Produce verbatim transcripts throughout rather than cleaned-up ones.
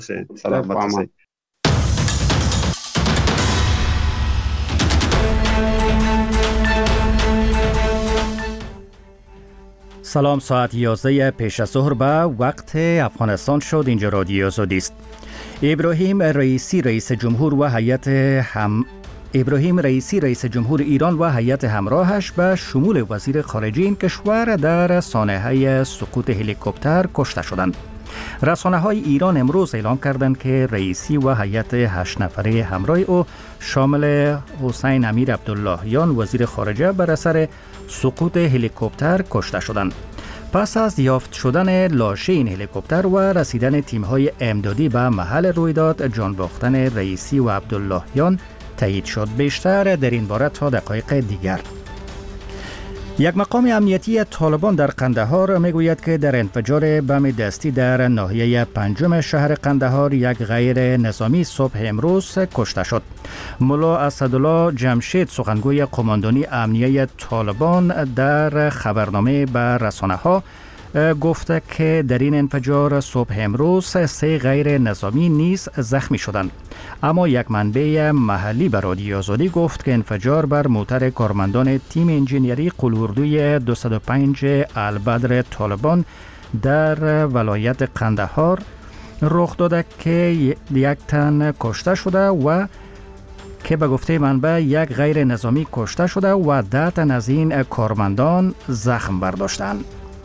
سلامت باشید. سلام، ساعت یازده پیش از ظهر به وقت افغانستان شد. اینجا رادیو آزادی است. ابراهیم رئیسی رئیس جمهور و هیئت هم ابراهیم رئیسی رئیس جمهور ایران و هیئت همراهش به شمول وزیر خارجه این کشور در سانحه سقوط هلیکوپتر کشته شدند. رسانه‌های ایران امروز اعلام کردند که رئیسی و هیئت هشت نفره همراه او شامل حسین امیر عبداللهیان وزیر خارجه بر اثر سقوط هلیکوپتر کشته شدند. پس از یافت شدن لاشه این هلیکوپتر و رسیدن تیم‌های امدادی به محل رویداد، جان باختن رئیسی و عبداللهیان تایید شد. بیشتر در این باره تا دقایق دیگر. یک مقام امنیتی طالبان در قندهار میگوید که در انفجار بم دستی در ناحیه پنجم شهر قندهار یک غیر نظامی صبح امروز کشته شد. ملا اسدالله جمشید سخنگوی قماندانی امنیه طالبان در خبرنامه به رسانه‌ها گفته که در این انفجار صبح امروز سه غیر نظامی نیز زخمی شدند. اما یک منبع محلی به رادیو آزادی گفت که انفجار بر موتر کارمندان تیم انجینیری قلاردوی دویست و پنج البدر طالبان در ولایت قندهار رخ داده که یک تن کشته شده و که به گفته منبع یک غیر نظامی کشته شده و ده تن از این کارمندان زخم برداشتند.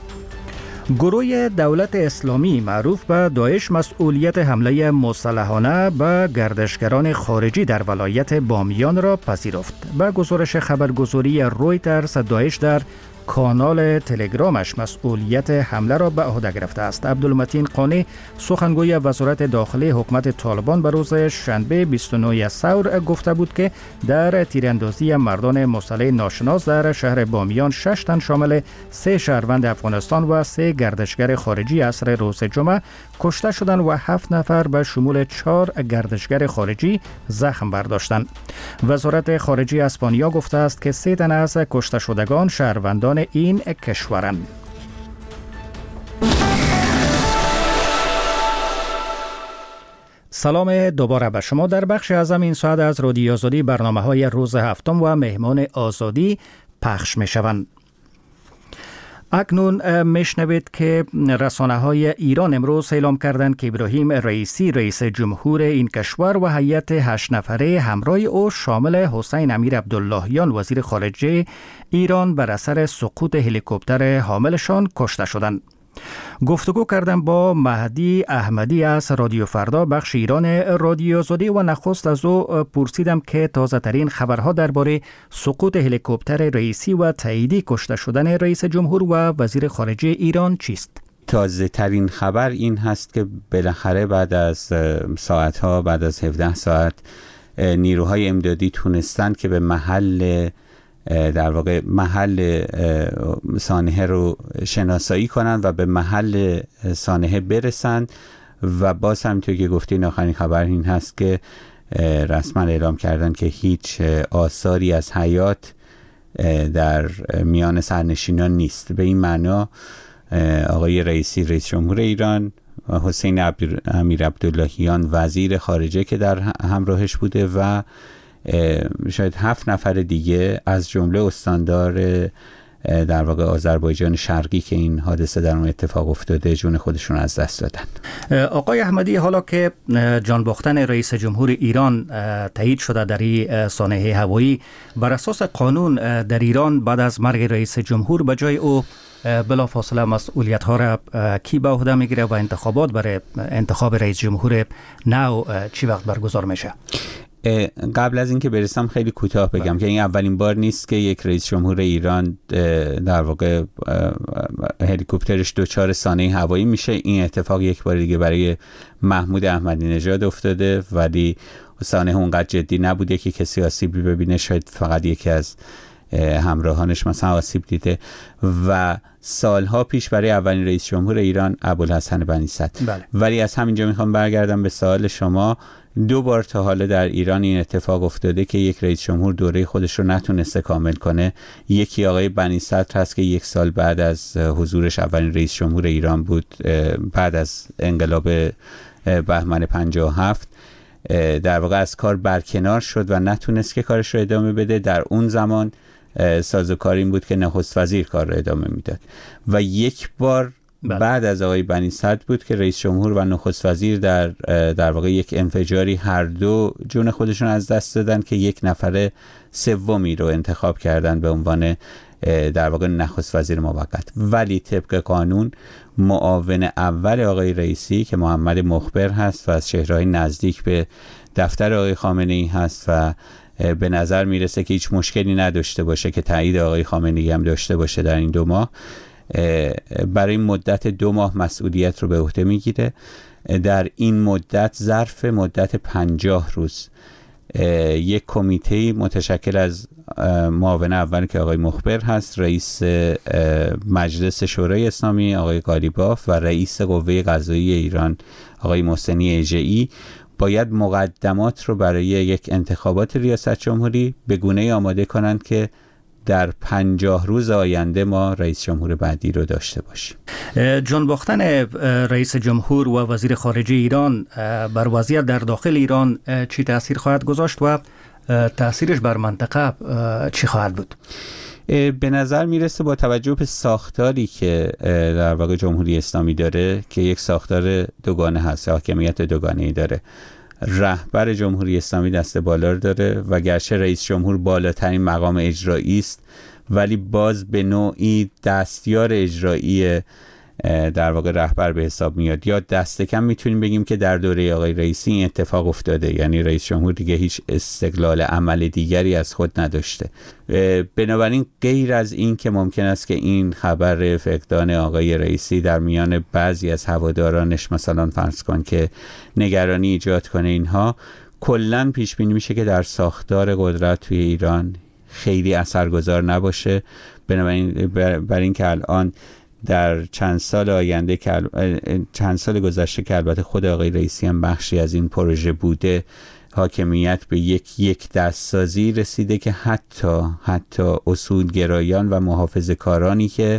گروه دولت اسلامی معروف به داعش مسئولیت حمله مسلحانه به گردشگران خارجی در ولایت بامیان را پذیرفت. به گزارش خبرگزاری رویترز، داعش در کانال تلگرامش مسئولیت حمله را به عهده گرفته است. عبدالمتین قانی سخنگوی وزارت داخلی حکومت طالبان به روز شنبه بیست و نه ثور گفته بود که در تیراندازی مردان مسلح ناشناس در شهر بامیان شش تن شامل سه شهروند افغانستان و سه گردشگر خارجی عصر روز جمعه کشته شدند و هفت نفر به شمول چهار گردشگر خارجی زخم برداشتند. وزارت خارجه اسپانیا گفته است که سه تن از کشته شدگان شهروندان این کشورند. سلام دوباره به شما. در بخش اعظم این ساعت از رادیو آزادی برنامه‌های روز هفتم و مهمان آزادی پخش می‌شوند. اکنون میشنوید که رسانه‌های ایران امروز اعلام کردند که ابراهیم رئیسی رئیس جمهور این کشور و هیئت هشت نفره همراه او شامل حسین امیر عبداللهیان وزیر خارجه ایران بر اثر سقوط هلیکوپتر حاملشان کشته شدند. گفتگو کردم با مهدی احمدی از رادیو فردا بخش ایران رادیو آزادی و نخست از او پرسیدم که تازه ترین خبرها درباره سقوط هلیکوپتر رئیسی و تاییدی کشته شدن رئیس جمهور و وزیر خارجه ایران چیست؟ تازه ترین خبر این هست که بالاخره بعد از ساعتها بعد از هفده ساعت نیروهای امدادی تونستند که به محل در واقع محل سانحه رو شناسایی کنند و به محل سانحه برسند و باز همینطور که گفتین آخرین خبر این هست که رسما اعلام کردن که هیچ آثاری از حیات در میان سرنشینان نیست. به این معنا آقای رئیسی رئیس جمهور ایران و حسین امیر عبداللهیان وزیر خارجه که در همراهش بوده و شاید هفت نفر دیگه از جمله استاندار در واقع آذربایجان شرقی که این حادثه در اون اتفاق افتاده جون خودشون از دست دادن. آقای احمدی، حالا که جان باختن رئیس جمهور ایران تایید شده در این سانحه هوایی، بر اساس قانون در ایران بعد از مرگ رئیس جمهور به جای او بلافاصله مسئولیت ها را کی به عهده میگیره و انتخابات برای انتخاب رئیس جمهور نو چی وقت برگزار میشه؟ قبل از اینکه برسم خیلی کوتاه بگم بله. که این اولین بار نیست که یک رئیس جمهور ایران در واقع هلیکوپترش دچار سانحه هوایی میشه. این اتفاق یک بار دیگه برای محمود احمدی نژاد افتاده، ولی سانحه اونقدر جدی نبوده که کسی آسیبی ببینه، شاید فقط یکی از همراهانش مثلا آسیب دیده. و سالها پیش برای اولین رئیس جمهور ایران ابوالحسن بنی صدر. بله. ولی از همینجا میخوام برگردم به سوال شما. دو بار تا حالا در ایران این اتفاق افتاده که یک رئیس جمهور دوره خودش رو نتونسته کامل کنه. یکی آقای بنی صدر هست که یک سال بعد از حضورش اولین رئیس جمهور ایران بود، بعد از انقلاب بهمن پنجاه و هفت در واقع از کار برکنار شد و نتونست که کارش رو ادامه بده. در اون زمان سازوکار این بود که نخست وزیر کار رو ادامه میداد و یک بار بله. بعد از آقای بنی صدر بود که رئیس جمهور و نخست وزیر در در واقع یک انفجاری هر دو جون خودشون از دست دادن که یک نفر سومی رو انتخاب کردن به عنوان در واقع نخست وزیر موقت. ولی طبق قانون معاون اول آقای رئیسی که محمد مخبر هست و از چهره‌های نزدیک به دفتر آقای خامنه‌ای هست و به نظر میرسه که هیچ مشکلی نداشته باشه که تایید آقای خامنه‌ای هم داشته باشه در این دو ماه، برای مدت دو ماه مسئولیت رو به عهده میگیره. در این مدت ظرف مدت پنجاه روز یک کمیته متشکل از معاون اول که آقای مخبر هست، رئیس مجلس شورای اسلامی آقای قالیباف و رئیس قوه قضاییه ایران آقای محسنی اژه‌ای باید مقدمات رو برای یک انتخابات ریاست جمهوری به گونه‌ای آماده کنند که در پنجاه روز آینده ما رئیس جمهور بعدی رو داشته باشیم. جان باختن رئیس جمهور و وزیر خارجه ایران بر وضعیت در داخل ایران چی تأثیر خواهد گذاشت و تأثیرش بر منطقه چی خواهد بود؟ به نظر میرسه با توجه به ساختاری که در واقع جمهوری اسلامی داره که یک ساختار دوگانه هست، حاکمیت دوگانه‌ای داره. رهبر جمهوری اسلامی دست بالا رو داره و گرچه رئیس جمهور بالاترین مقام اجرایی است ولی باز به نوعی دستیار اجرایی در واقع رهبر به حساب میاد. یا دست کم میتونیم بگیم که در دوره آقای رئیسی این اتفاق افتاده، یعنی رئیس جمهور دیگه هیچ استقلال عمل دیگری از خود نداشته. بنابراین غیر از این که ممکن است که این خبر فقدان آقای رئیسی در میان بعضی از هوادارانش مثلا فرض کن که نگرانی ایجاد کنه، اینها کلاً پیش بینی میشه که در ساختار قدرت توی ایران خیلی اثرگذار نباشه. بنابراین بر این که الان در چند سال آینده که چند سال گذشته که البته خود آقای رئیسی هم بخشی از این پروژه بوده، حاکمیت به یک یک دستسازی رسیده که حتی حتی اصولگرایان و محافظه‌کارانی که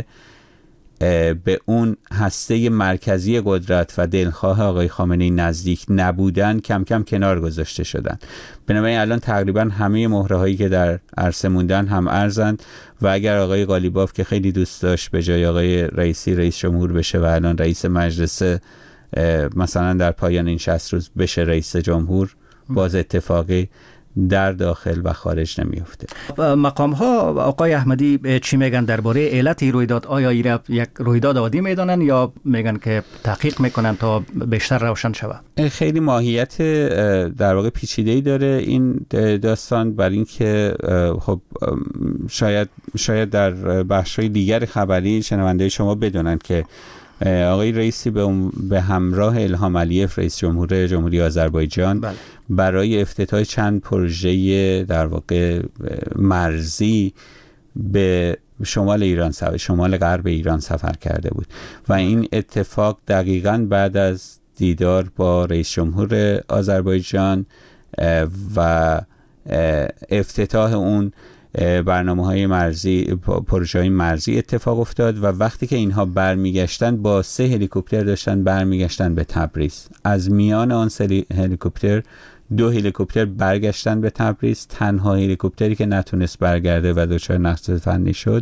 به اون هسته مرکزی قدرت و دلخواه آقای خامنه‌ای نزدیک نبودن کم کم کنار گذاشته شدن. بنابراین الان تقریبا همه مهره‌هایی که در عرصه موندن هم ارزند و اگر آقای قالیباف که خیلی دوست داشت به جای آقای رئیسی رئیس جمهور بشه و الان رئیس مجلس مثلا در پایان این شصت روز بشه رئیس جمهور، باز اتفاقی در داخل و خارج نمیفته. مقام ها آقای احمدی چی میگن درباره علت رویداد؟ آیا این یک رویداد عادی میدونن یا میگن که تحقیق میکنن تا بیشتر روشن شود؟ خیلی ماهیت در واقع پیچیده‌ای داره این داستان، برای اینکه خب شاید شاید در بخش‌های دیگر خبری شنونده شما بدونن که آقای رئیسی به, به همراه الهام علیف رئیس جمهور جمهوری آذربایجان بله. برای افتتاح چند پروژه در واقع مرزی به شمال ایران سفر شمال غرب ایران سفر کرده بود و این اتفاق دقیقاً بعد از دیدار با رئیس جمهور آذربایجان و افتتاح اون برنامه‌های مرزی پروژه‌های مرزی اتفاق افتاد و وقتی که اینها برمیگشتن با سه هلیکوپتر داشتن برمیگشتن به تبریز. از میان آن سه هلیکوپتر دو هلیکوپتر برگشتن به تبریز. تنها هلیکوپتری که نتونست برگرده و دچار نقص فنی شد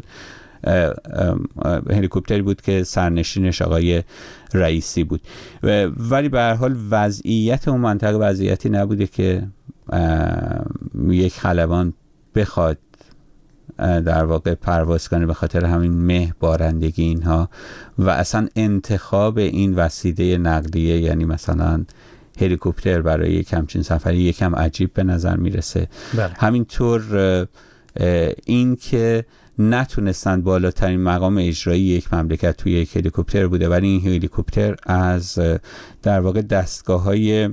هلیکوپتری بود که سرنشینش آقای رئیسی بود. ولی به هر حال وضعیت اون منطقه وضعیتی نبوده که یک خلبان بخواد در واقع پرواز کنه به خاطر همین مه بارندگی اینها و اصلا انتخاب این وسیله نقلیه، یعنی مثلا هلیکوپتر برای یک همچین سفری یکم عجیب به نظر میرسه. بله. همینطور این که نتونستن بالاترین مقام اجرایی یک مملکت توی یک هلیکوپتر بوده، ولی این هلیکوپتر از در واقع دستگاه‌های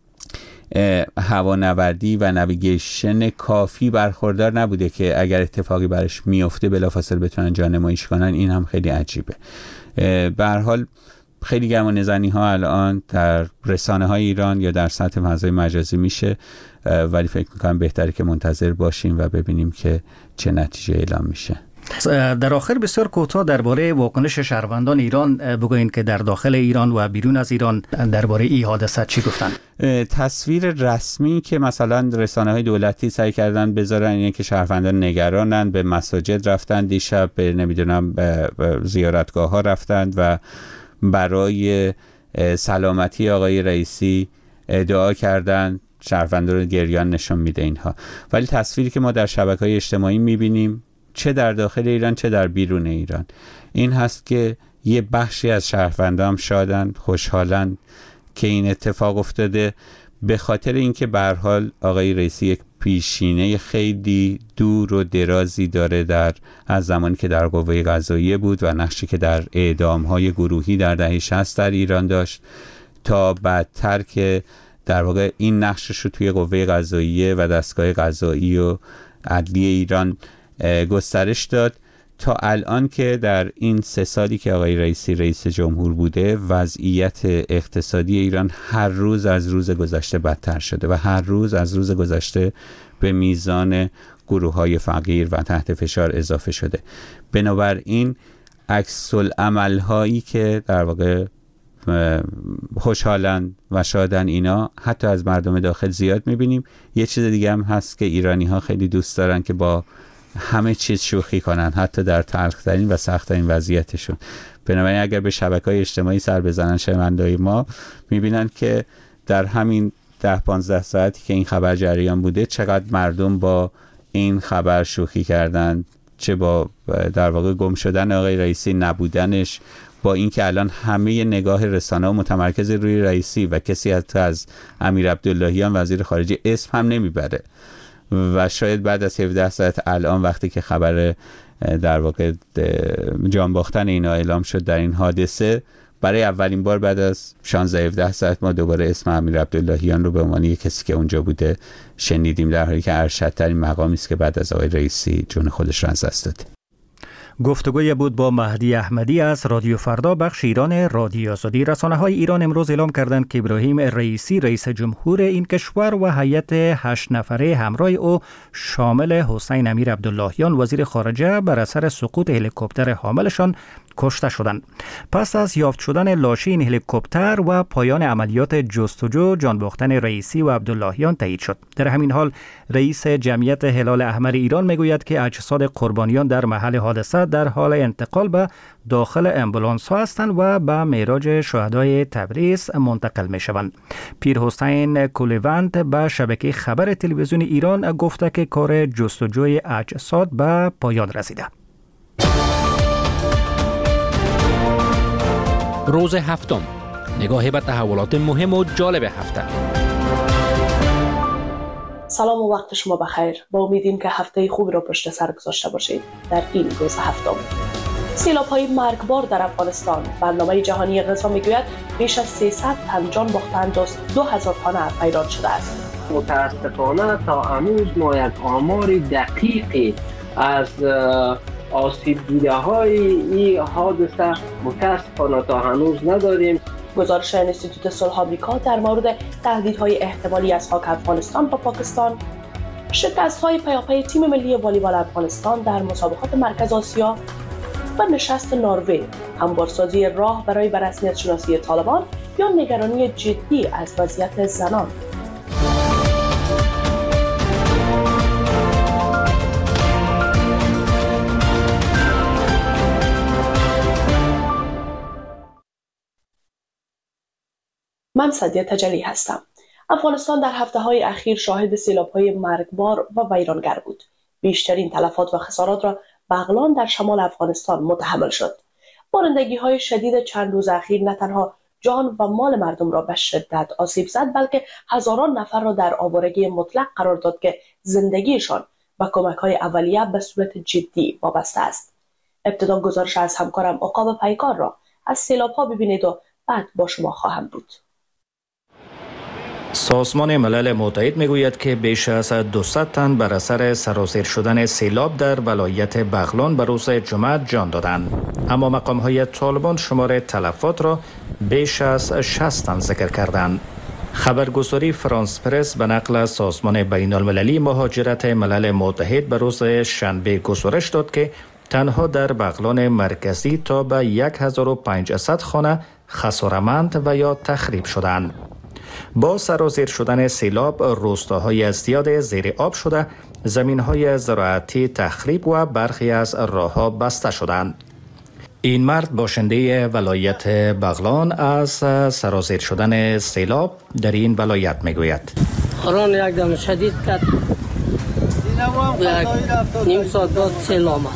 هوانوردی و نویگیشن کافی برخوردار نبوده که اگر اتفاقی برش میفته بلافاصله بتونن جانماییش کنن. این هم خیلی عجیبه. به هر حال خیلی گمانه‌زنی ها الان در رسانه های ایران یا در سطح فضای مجازی میشه، ولی فکر میکنم بهتره که منتظر باشیم و ببینیم که چه نتیجه اعلام میشه. در آخر بسیار کوتاه درباره واکنش شهروندان ایران بگوین که در داخل ایران و بیرون از ایران درباره این حادثه چی گفتن؟ تصویر رسمی که مثلا رسانه‌های دولتی سعی کردن بذارن اینه که شهروندان نگرانن، به مساجد رفتن دیشب، به نمیدونم به زیارتگاه ها رفتند و برای سلامتی آقای رئیسی دعا کردن. شهروندان رو گریان نشون میده اینها. ولی تصویری که ما در شبکه‌های اجتماعی میبینیم، چه در داخل ایران چه در بیرون ایران، این هست که یه بخشی از شهروندان شادن، خوشحالن که این اتفاق افتاده، به خاطر اینکه به هر حال آقای رئیسی یک پیشینه خیلی دور و درازی داره در از زمانی که در قوه قضاییه بود و نقشی که در اعدام‌های گروهی در دهه شصت در ایران داشت، تا بعدتر که در واقع این نقشش رو توی قوه قضاییه و دستگاه قضایی و عدلی ایران گسترش داد، تا الان که در این سه سالی که آقای رئیسی رئیس جمهور بوده، وضعیت اقتصادی ایران هر روز از روز گذشته بدتر شده و هر روز از روز گذشته به میزان گروه‌های فقیر و تحت فشار اضافه شده. بنابراین عکس العمل‌هایی که در واقع خوشحالن و شادن اینا حتی از مردم داخل زیاد می‌بینیم. یه چیز دیگه هم هست که ایرانی‌ها خیلی دوست دارن که با همه چیز شوخی کنن، حتی در تلخ‌ترین و سخت‌ترین وضعیتشون. بنابراین اگر به شبکه‌های اجتماعی سر بزنن شنونده‌های ما، می‌بینن که در همین ده پانزده ساعتی که این خبر جریان بوده چقدر مردم با این خبر شوخی کردن، چه با در واقع گم شدن آقای رئیسی، نبودنش، با اینکه الان همه نگاه رسانه‌ها متمرکز روی رئیسی و کسی حتی از امیر عبداللهیان وزیر خارجه اسم هم نمیبره و شاید بعد از هفده ساعت الان وقتی که خبر در واقع جان باختن اینا اعلام شد در این حادثه، برای اولین بار بعد از شانزده هفده ساعت ما دوباره اسم امیر عبداللهیان رو به عنوان یک کسی که اونجا بوده شنیدیم، در حالی که ارشدترین مقامی است که بعد از آقای رئیسی جون خودش رو از دست داده. گفتگوی بود با مهدی احمدی از رادیو فردا بخش ایران رادیو آزادی. رسانه‌های ایران امروز اعلام کردند که ابراهیم رئیسی رئیس جمهور این کشور و هیئت هشت نفره همراه او شامل حسین امیر عبداللهیان وزیر خارجه بر اثر سقوط هلیکوپتر حاملشان کشته شدند. پس از یافت شدن لاشه این هلیکوپتر و پایان عملیات جستجو، جان باختن رئیسی و عبداللهیان تایید شد. در همین حال رئیس جمعیت هلال احمر ایران میگوید که اجساد قربانیان در محل حادثه در حال انتقال به داخل امبولانس ها هستند و به معراج شهدای تبریز منتقل می شوند. پیر حسین کولیوند به شبکه خبر تلویزیون ایران گفته که کار جستجوی اجساد به پایان رسیده. روز هفتم، نگاهی به تحولات مهم و جالب هفته. سلام و وقت شما بخیر. با امیدیم که هفته خوبی را پشت سر گذاشته باشید. در این روز هفتم، سیلاب‌های مرگبار در افغانستان. برنامه جهانی غذا میگوید بیش از سیصد تن جان باختند و دو هزار تن ویران شده است. متاسفانه تا هنوز ما یک آمار دقیقی از آسیب دیده های این حادثه متاسفانه تا هنوز نداریم. گزارش انستیتوت صلح آمریکا در مورد تهدیدهای احتمالی از خاک افغانستان با پاکستان، شکست‌های پیاپی تیم ملی والیبال افغانستان در مسابقات مرکز آسیا و نشست نروژ، هموارسازی راه برای به رسمیت شناسی طالبان یا نگرانی جدی از وضعیت زنان. من سعدیه تجلی هستم. افغانستان در هفته‌های اخیر شاهد سیلاب‌های مرگبار و ویرانگر بود. بیشترین تلفات و خسارات را بغلان در شمال افغانستان متحمل شد. بارندگی‌های شدید چند روز اخیر نه تنها جان و مال مردم را به شدت آسیب زد، بلکه هزاران نفر را در آوارگی مطلق قرار داد که زندگیشان و کمک‌های اولیه به صورت جدی وابسته است. ابتدا گزارش از همکارم عقاب پیکار را از سیلاب‌ها ببینید و بعد با شما خواهم بود. سازمان ملل متحد میگوید که بیش از دویست تن بر اثر سرازیر شدن سیلاب در ولایت بغلان به روز جمعه جان دادند، اما مقام‌های طالبان شمار تلفات را بیش از شصت تن ذکر کردند. خبرگزاری فرانس پرس به نقل از سازمان بین المللی مهاجرت ملل متحد به روز شنبه گزارش داد که تنها در بغلان مرکزی تا به هزار و پانصد خانه خسارمند و یا تخریب شدند. با سرازیر شدن سیلاب روستاهای زیاد زیر آب شده، زمینهای زراعتی تخریب و برخی از راهها بسته شدند. این مرد باشنده ولایت بغلان از سرازیر شدن سیلاب در این ولایت میگوید. باران یک دم شدید کرد، یک نیم ساعت بعد سیل آمد.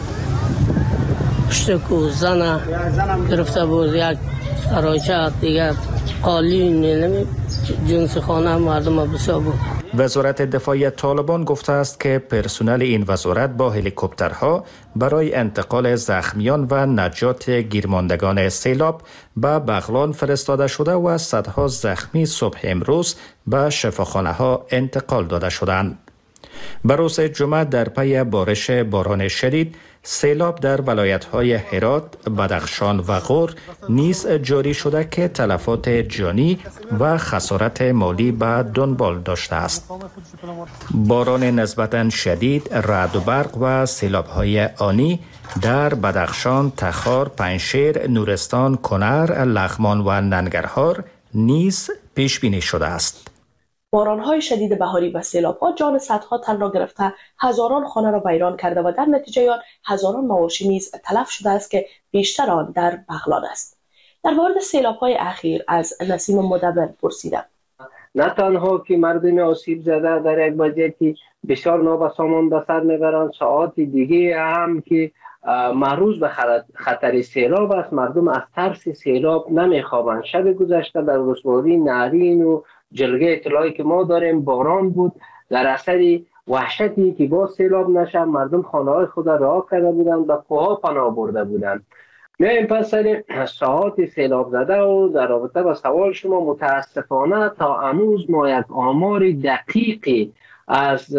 پشت کو زن گرفته بود، یک سراچه دیگر قالین نمی جنس خانه مردم بسیار بود. وزارت دفاع طالبان گفته است که پرسنل این وزارت با هلیکوپترها برای انتقال زخمیان و نجات گیرماندگان سیلاب به بغلان فرستاده شده و صدها زخمی صبح امروز به شفاخانه ها انتقال داده شدند. به روز جمعه در پی بارش باران شدید، سیلاب در ولایت‌های هرات، بدخشان و غور نیز جاری شده که تلفات جانی و خسارت مالی به دنبال داشته است. باران نسبتاً شدید، رعد و برق و سیلاب‌های آنی در بدخشان، تخار، پنجشیر، نورستان، کنر، لغمان و ننگرهار نیز پیش بینی شده است. باران‌های شدید بهاری و سیلاب‌ها جان صدها تن را گرفته، هزاران خانه را ویران کرده و در نتیجه آن هزاران مواشی نیز تلف شده است که بیشتر آن در بغلان است. در مورد سیلاب‌های اخیر از نسیم مدبر پرسیدم. نه تنها که مردم آسیب زده در یک وضعیتی بسیار نابسامان به سر میبرند، ساعات دیگه هم که معرض به خطر سیلاب است، مردم از ترس سیلاب نمیخوابند. شب گذشته در ولسوالی نهرین و جلگه اطلاعی که ما داریم باران بود، در اثر وحشتی که با سیلاب نشه مردم خانه‌های خود را رها کرده بودند و کوه‌ها پناه برده بودند. میایم پس سر ساعات سیلاب زده و در رابطه با سوال شما، متاسفانه تا هنوز ما یک آمار دقیقی از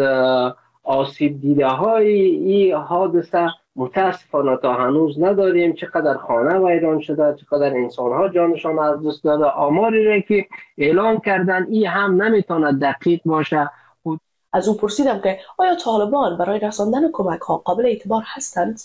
آسیب دیده های این حادثه متاسفانه تا هنوز نداریم. چقدر خانه ویران شده، چقدر انسان ها جانشان از دست داده، آماری را که اعلام کردن این هم نمیتونه دقیق باشه. از او پرسیدم که آیا طالبان برای رساندن کمک ها قابل اعتبار هستند؟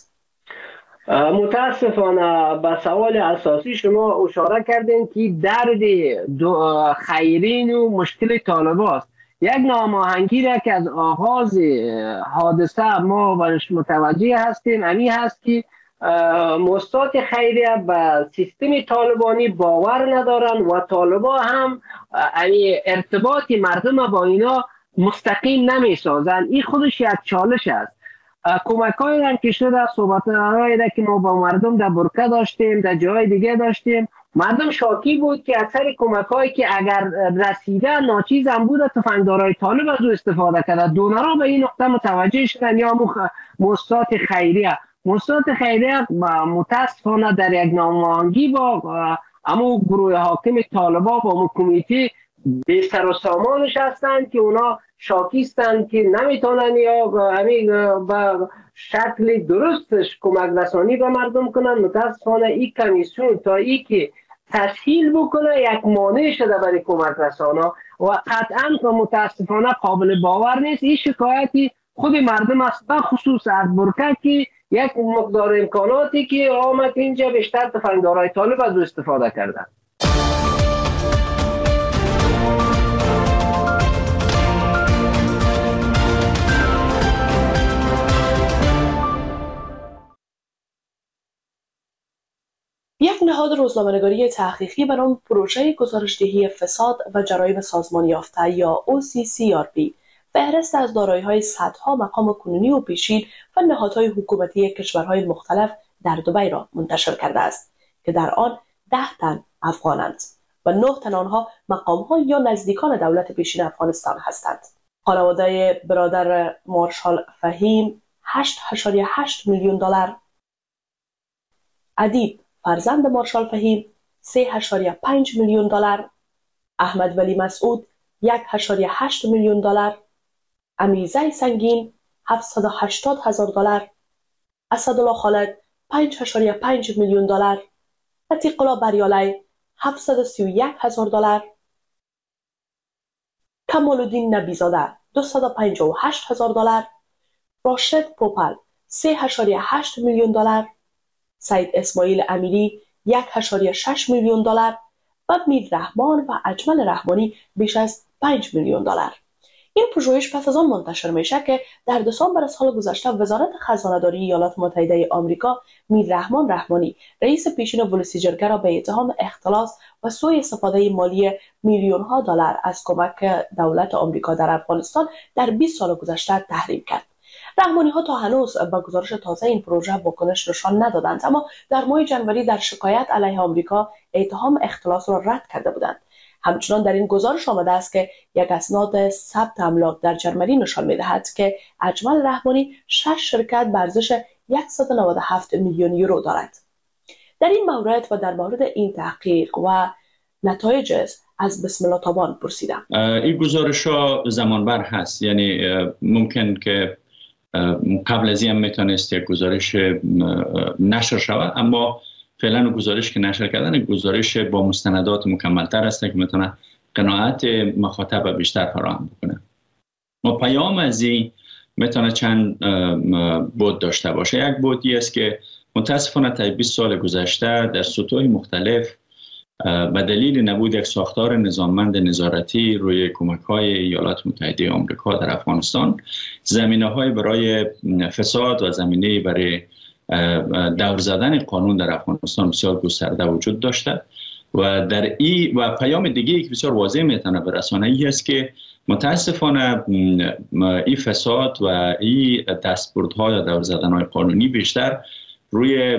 متاسفانه به سوال اساسی شما اشاره کردین که درد خیرین و مشکل طالب است. یک ناماهنگی را که از آغاز حادثه ما برش متوجه هستیم همین هست که مؤسسات خیریه به سیستم طالبانی باور ندارن و طالبا هم ارتباط مردم با اینا مستقیم نمی سازن. این خودش یک چالش است. کمک های هم که شده، صحبت هایی را که ما با مردم در برکه داشتیم، در جای دیگه داشتیم، مردم شاکی بود که اکثر کمک هایی که اگر رسیده ناچیز هم بود، تفنگدارای طالب از او استفاده کرده. دونرها به این نقطه متوجه شدن یا مؤسسات خیریه مؤسسات خیریه متاسفانه در یک ناماهنگی با اما گروه حاکم طالبا با کمیته به سر و سامانش هستند که اونا شاکیستند که نمیتونن یا همین به شکل درستش کمک رسانی به مردم کنن. متاسفانه این کمیسیون تا ای که تسهیل بکنه یک مانع شده برای کمک رسانا و قطعا متاسفانه قابل باور نیست. این شکایتی خود مردم است، به خصوص از برکه که یک مقدار امکاناتی که آمد اینجا بیشتر تفنگدارای طالب از او استفاده کردن. یک نهاد روزنامه‌نگاری تحقیقی بر نام پروژه گزارش‌دهی فساد و جرایم سازمان یافته یا او سی سی آر پی فهرست از دارایی‌های صدها مقام کنونی و پیشین و نهادهای حکومتی کشورهای مختلف در دبی را منتشر کرده است که در آن ده تن افغانند و نه تن آنها مقام‌ها یا نزدیکان دولت پیشین افغانستان هستند. خانواده برادر مارشال فهیم هشت ممیز هشت میلیون دلار، ادیب فرزند مارشال فهیم سه ممیز پنج میلیون دلار، احمد ولی مسعود یک ممیز هشت میلیون دلار، امیرزی سنگین هفتصد و هشتاد هزار دلار، اسدالله خالد پنج ممیز پنج میلیون دلار، عتیق الله بریالی هفتصد و سی و یک هزار دلار، کمال الدین نبیزاده دویست و پنجاه و هشت هزار دلار، راشد پوپل سه ممیز هشت میلیون دلار، سید اسماعیل امیری یک ممیز شش میلیون دلار و میر رحمان و اجمل رحمانی بیش از پنج میلیون دلار. این پژوهش پس از آن منتشر میشه که در دسامبر سال گذشته وزارت خزانه‌داری ایالات متحده آمریکا میر رحمان رحمانی رئیس پیشین ولسیجرگه را به اتهام اختلاس و سوء استفاده مالی میلیون ها دلار از کمک دولت آمریکا در افغانستان در بیست سال گذشته تحریم کرد. رحمانی ها تا هنوز با گزارش تازه این پروژه واکنش نشان ندادند، اما در ماه ژانویه در شکایت علیه آمریکا اتهام اختلاس را رد کرده بودند. همچنان در این گزارش آمده است که یک اسناد ثبت املاک در جرمنی نشان می‌دهد که اجمل رحمانی شش شرکت به ارزش صد و نود و هفت میلیون یورو دارد. در این مورد و در مورد این تحقیق و نتایج از بسم الله تابان پرسیدم. این گزارش ها زمان بر هست، یعنی ممکن که قبل از این میتونست یک گزارش نشر شود، اما فعلا گزارش که نشر کردن گزارش با مستندات مکملتر است که میتونه قناعت مخاطب بیشتر فراهم بکنه. ما پیام از این میتونه چند بود داشته باشه. یک بودی است که متاسفانه تا بیست سال گذشته در سطوح مختلف به دلیل نبود یک ساختار نظاممند نظارتی روی کمک‌های ایالات متحده آمریکا در افغانستان، زمینه‌های برای فساد و زمینه برای دور زدن قانون در افغانستان بسیار گسترده وجود داشته و در این و پیام دیگه که بسیار واضح میتونه برسانه ای است که متاسفانه این فساد و این دستبردها یا دور زدن‌های قانونی بیشتر روی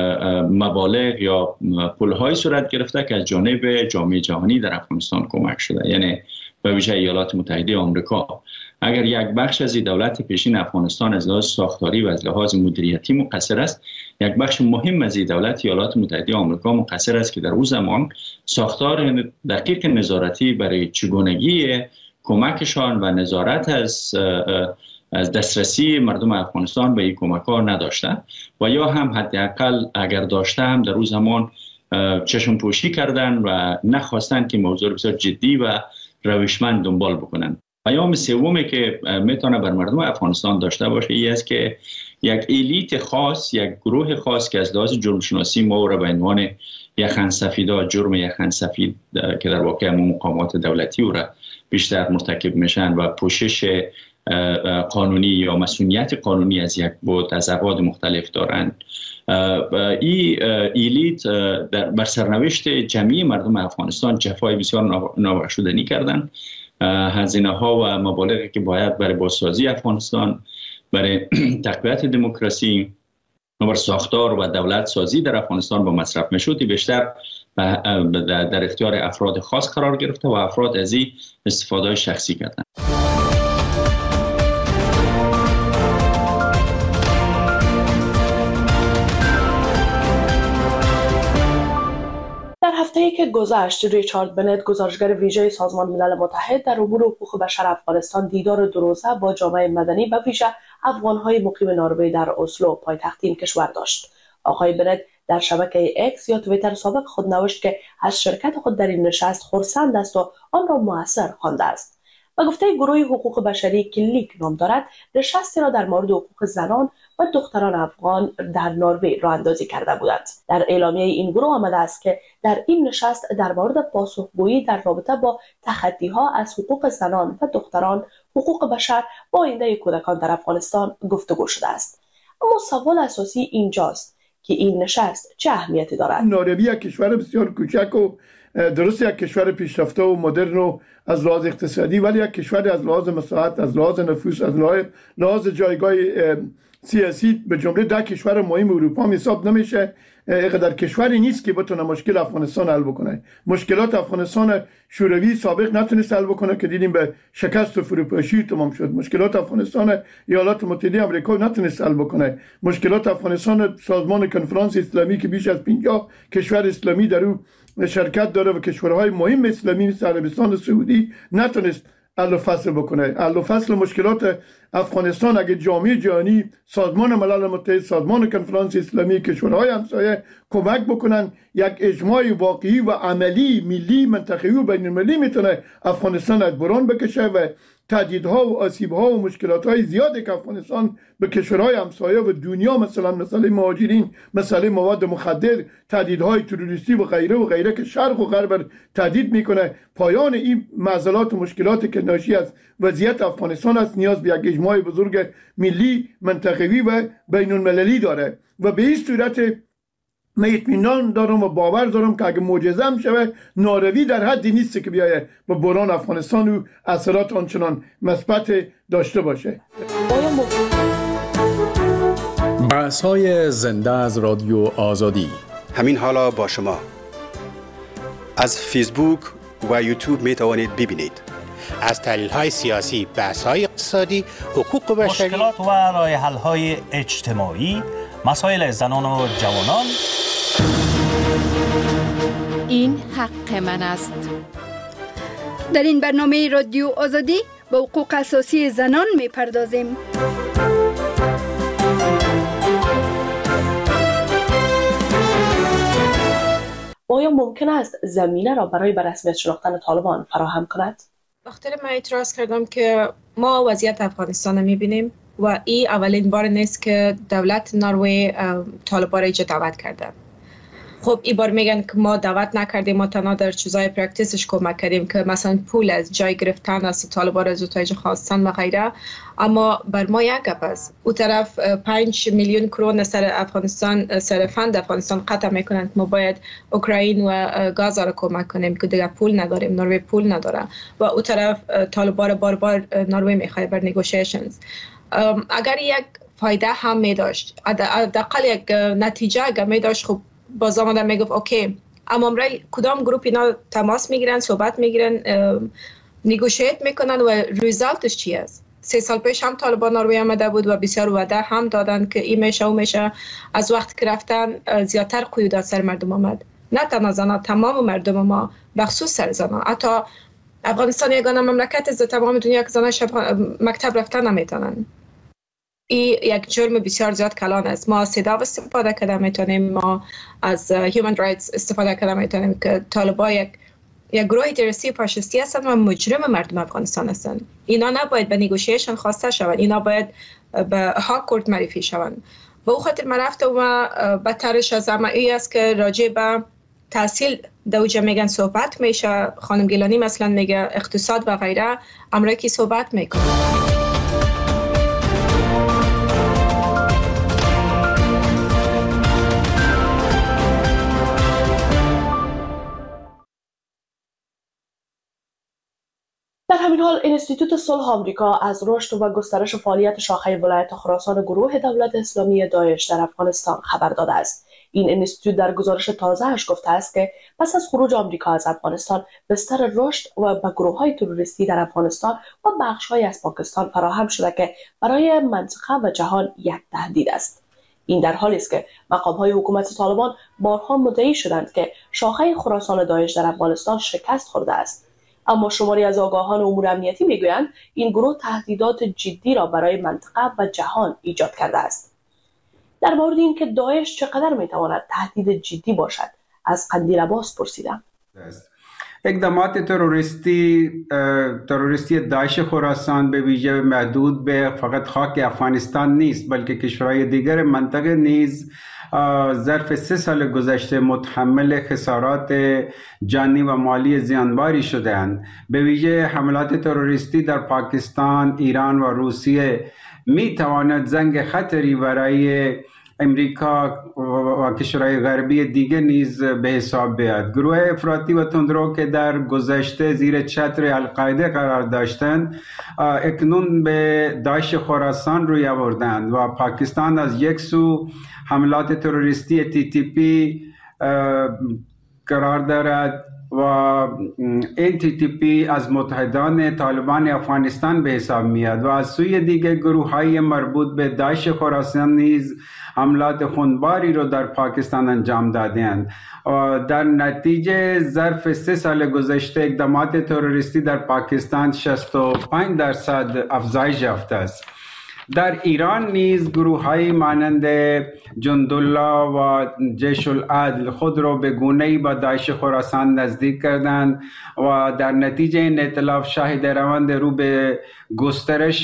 مبالغ یا پول‌های صورت گرفته که از جانب جامعه جهانی در افغانستان کمک شده، یعنی به ویژه ایالات متحده آمریکا. اگر یک بخش از دولت پیشین افغانستان از لحاظ ساختاری و از لحاظ مدیریتی مقصر است، یک بخش مهم از دولت ایالات متحده آمریکا مقصر است که در اون زمان ساختار دقیق نظارتی برای چگونگی کمکشان و نظارت از از دسترسی مردم افغانستان به این کمک‌ها نداشته و یا هم حداقل اگر داشته هم در اون زمان چشم پوشی کردن و نخواستن که موضوع بسیار جدی و روشمند دنبال بکنن. پیام سومی که میتونه بر مردم افغانستان داشته باشه این است که یک الیت خاص، یک گروه خاص که از لحاظ جرم شناسی ما را به عنوان یخن سفیدا، جرم یخن سفید که در واقع مقامات دولتی او را بیشتر مرتکب میشن و پوشش قانونی یا مسئولیت قانونی از یک بود از ابعاد مختلف دارند. این الیت در بر سرنوشت جمعی مردم افغانستان جفای بسیار نابخشودنی کردند. هزینه ها و مبالغی که باید برای بازسازی افغانستان، برای تقویت دموکراسی و بر ساختار و دولت سازی در افغانستان با مصرف میشد بیشتر در اختیار افراد خاص قرار گرفته و افراد از این استفاده شخصی کردند. در هفته‌ای که گذشت، ریچارد بنت، گزارشگر ویژه سازمان ملل متحد در امور حقوق بشر افغانستان، دیدار دو روزه با جامعه مدنی و ویژه افغان‌های مقیم نروژ در اسلو، پایتخت این کشور داشت. آقای بنت در شبکه اکس یا توییتر سابق خود نوشت که از شرکت خود در این نشست خرسند است و آن را مؤثر خوانده است. و گفته گروه حقوق بشری کلیک نام دارد، نشستی را در مورد حقوق زنان و دختران افغان در نروژ راه اندازی کرده بودند. در اعلامیه این گروه آمده است که در این نشست در مورد پاسخگویی در رابطه با تخطی‌ها از حقوق زنان و دختران، حقوق بشر و آینده کودکان در افغانستان گفتگو شده است. اما سوال اساسی اینجاست که این نشست چه اهمیتی دارد؟ نروژ یک کشور بسیار کوچک و درست یک کشور پیشرفته و مدرن و از لحاظ اقتصادی، ولی یک کشور از لحاظ مساحت، از لحاظ نفوس، از لحاظ جایگاه سیاسی به جمله ده کشور مهم اروپا حساب نمیشه. اینقدر کشوری نیست که بتونه مشکل افغانستان حل بکنه. مشکلات افغانستان شوروی سابق نتونست حل بکنه که دیدیم به شکست و فروپاشی تمام شد. مشکلات افغانستان ایالات متحده آمریکا نتونست حل بکنه. مشکلات افغانستان سازمان کنفرانس اسلامی که بیش از پنجاه کشور اسلامی در او شرکت داره و کشورهای مهم اسلامی مثل عربستان سعودی نتونست حل و فصل بکنه. حل و فصل مشکلات افغانستان اگه جامعه جهانی، سازمان ملل متحد، سازمان کنفرانس اسلامی، کشورهای همسایه کمک بکنن، یک اجماع واقعی و عملی ملی، منطقه‌ای و بین‌المللی میتونه افغانستان از بران بکشه و تهدیدها و آسیبها و مشکلاتهای زیادی که افغانستان به کشورهای همسایه و دنیا مثلا مسئله مهاجرین، مسئله مواد مخدر، تهدیدهای تروریستی و غیره و غیره که شرق و غرب تهدید میکنه، پایان این معضلات و مشکلاتی که ناشی از وضعیت افغانستان است نیاز به یک اجماع بزرگ ملی، منطقوی و بین المللی داره و به این صورت من اطمینان دارم و باور دارم که اگه معجزه هم شوه ناروی در حدی نیست که بیایه به بحران افغانستان و اثرات آنچنان مثبت داشته باشه. بحث های زنده از رادیو آزادی همین حالا با شما از فیسبوک و یوتیوب می توانید ببینید. از تحلیل های سیاسی، بحث های اقتصادی، حقوق بشری، مشکلات و راه حل های اجتماعی، مسائل زنان و جوانان. این حق من است. در این برنامه رادیو آزادی به حقوق اساسی زنان می پردازیم. آیا ممکن است زمینه را برای به رسمیت شناختن طالبان فراهم کند؟ وقتی من اعتراض کردم که ما وضعیت افغانستان رو میبینیم و این اولین بار نیست که دولت نروژ طالبان را اینجا دعوت کرده. خب این بار میگن که ما دعوت نکردیم، ما تنها در چیزای پرکتیسش کمک کردیم که مثلا پول از جای گرفتن از طالبان از اوتایج خواستن و غیره، اما بر ما یک گپ است. او طرف پنج میلیون کرون سر افغانستان، سر فند افغانستان قطع میکنند. ما باید اوکراین و غزه را کمک کنیم که دیگه پول نداریم، نروژ پول نداره و او طرف طالبان بار بار نروژ میخواد بر نیگوشیشنز. اگر یک فایده هم می داشت، حداقل یک نتیجه اگر می داشت، خب باز آمدن میگفت اوکی، اما امرای کدام گروپ اینا تماس میگیرن، صحبت میگیرن، نیگوشیت میکنن و ریزالتش چی است؟ سه سال پیش هم طالبان نروژ آمده بود و بسیار وعده هم دادن که این میشه و میشه. از وقت که رفتن زیادتر قیودات سر مردم آمد، نه تنها زنها، تمام مردم ما بخصوص سر زنها. حتی افغانستان یگانه مملکت است در تمام دنیا که زنها مکتب رفتن نمیتونن. این یک جرم بسیار زیاد کلان است. ما از صدا استفاده کرده میتونیم، ما از هیومن رایتس استفاده کرده میتونیم که طالبان یک یک گروه تروریستی فاشیستی هستند و مجرم مردم افغانستان هستند. اینا نباید به نیگوشیشن خواسته شوند، اینا باید به ها کورت معرفی شوند. به او خاطر من رفتم و بدترش از همه ای است که راجع به تحصیل دوجه میگن صحبت میشه. خانم گیلانی مثلا میگه اقتصاد و غیره، امریکی صحبت میکنه. در همین حال انستیتوت صلح آمریکا از رشد و گسترش فعالیت شاخه ولایت خراسان گروه دولت اسلامی داعش در افغانستان خبر داده است. این انستیتوت در گزارش تازه‌اش گفته است که پس از خروج آمریکا از افغانستان، بستر رشد و به گروه‌های تروریستی در افغانستان و بخش‌هایی از پاکستان فراهم شده که برای منطقه و جهان یک تهدید است. این در حالی است که مقام‌های حکومت طالبان بارها مدعی شدند که شاخه خراسان داعش در افغانستان شکست خورده است. اما شماری از آگاهان امور امنیتی میگویند این گروه تهدیدات جدی را برای منطقه و جهان ایجاد کرده است. در مورد اینکه داعش چقدر میتواند تهدید جدی باشد، از قندیل عباس پرسیدم. اقدامات تروریستی تروریستی داعش خراسان به ویژه محدود به فقط خاک افغانستان نیست، بلکه کشورهای دیگر منطقه نیز ظرف سه سال گذشته متحمل خسارات جانی و مالی زیانباری شده‌اند. به ویژه حملات تروریستی در پاکستان، ایران و روسیه می تواند زنگ خطری برای امریکا و کشورهای غربی دیگه نیز به حساب بیاد. گروه افراطی و تندرو که در گذشته زیر چتر القاعده قرار داشتند، اکنون به داعش خراسان روی آوردند و پاکستان از یک سو حملات تروریستی تی تی پی قرار دارد و این تی تی پی از متحدان طالبان افغانستان به حساب میاد و از سوی دیگه گروه های مربوط به داعش خراسان نیز حملات خونباری رو در پاکستان انجام دادند و در نتیجه ظرف سه سال گذشته اقدامات تروریستی در پاکستان شصت و پنج درصد افزایش یافته است. در ایران نیز گروه های مانند جندالله و جیش العدل خود را به گونه‌ای با داعش خراسان نزدیک کردند و در نتیجه این ائتلاف شاهد روند رو به گسترش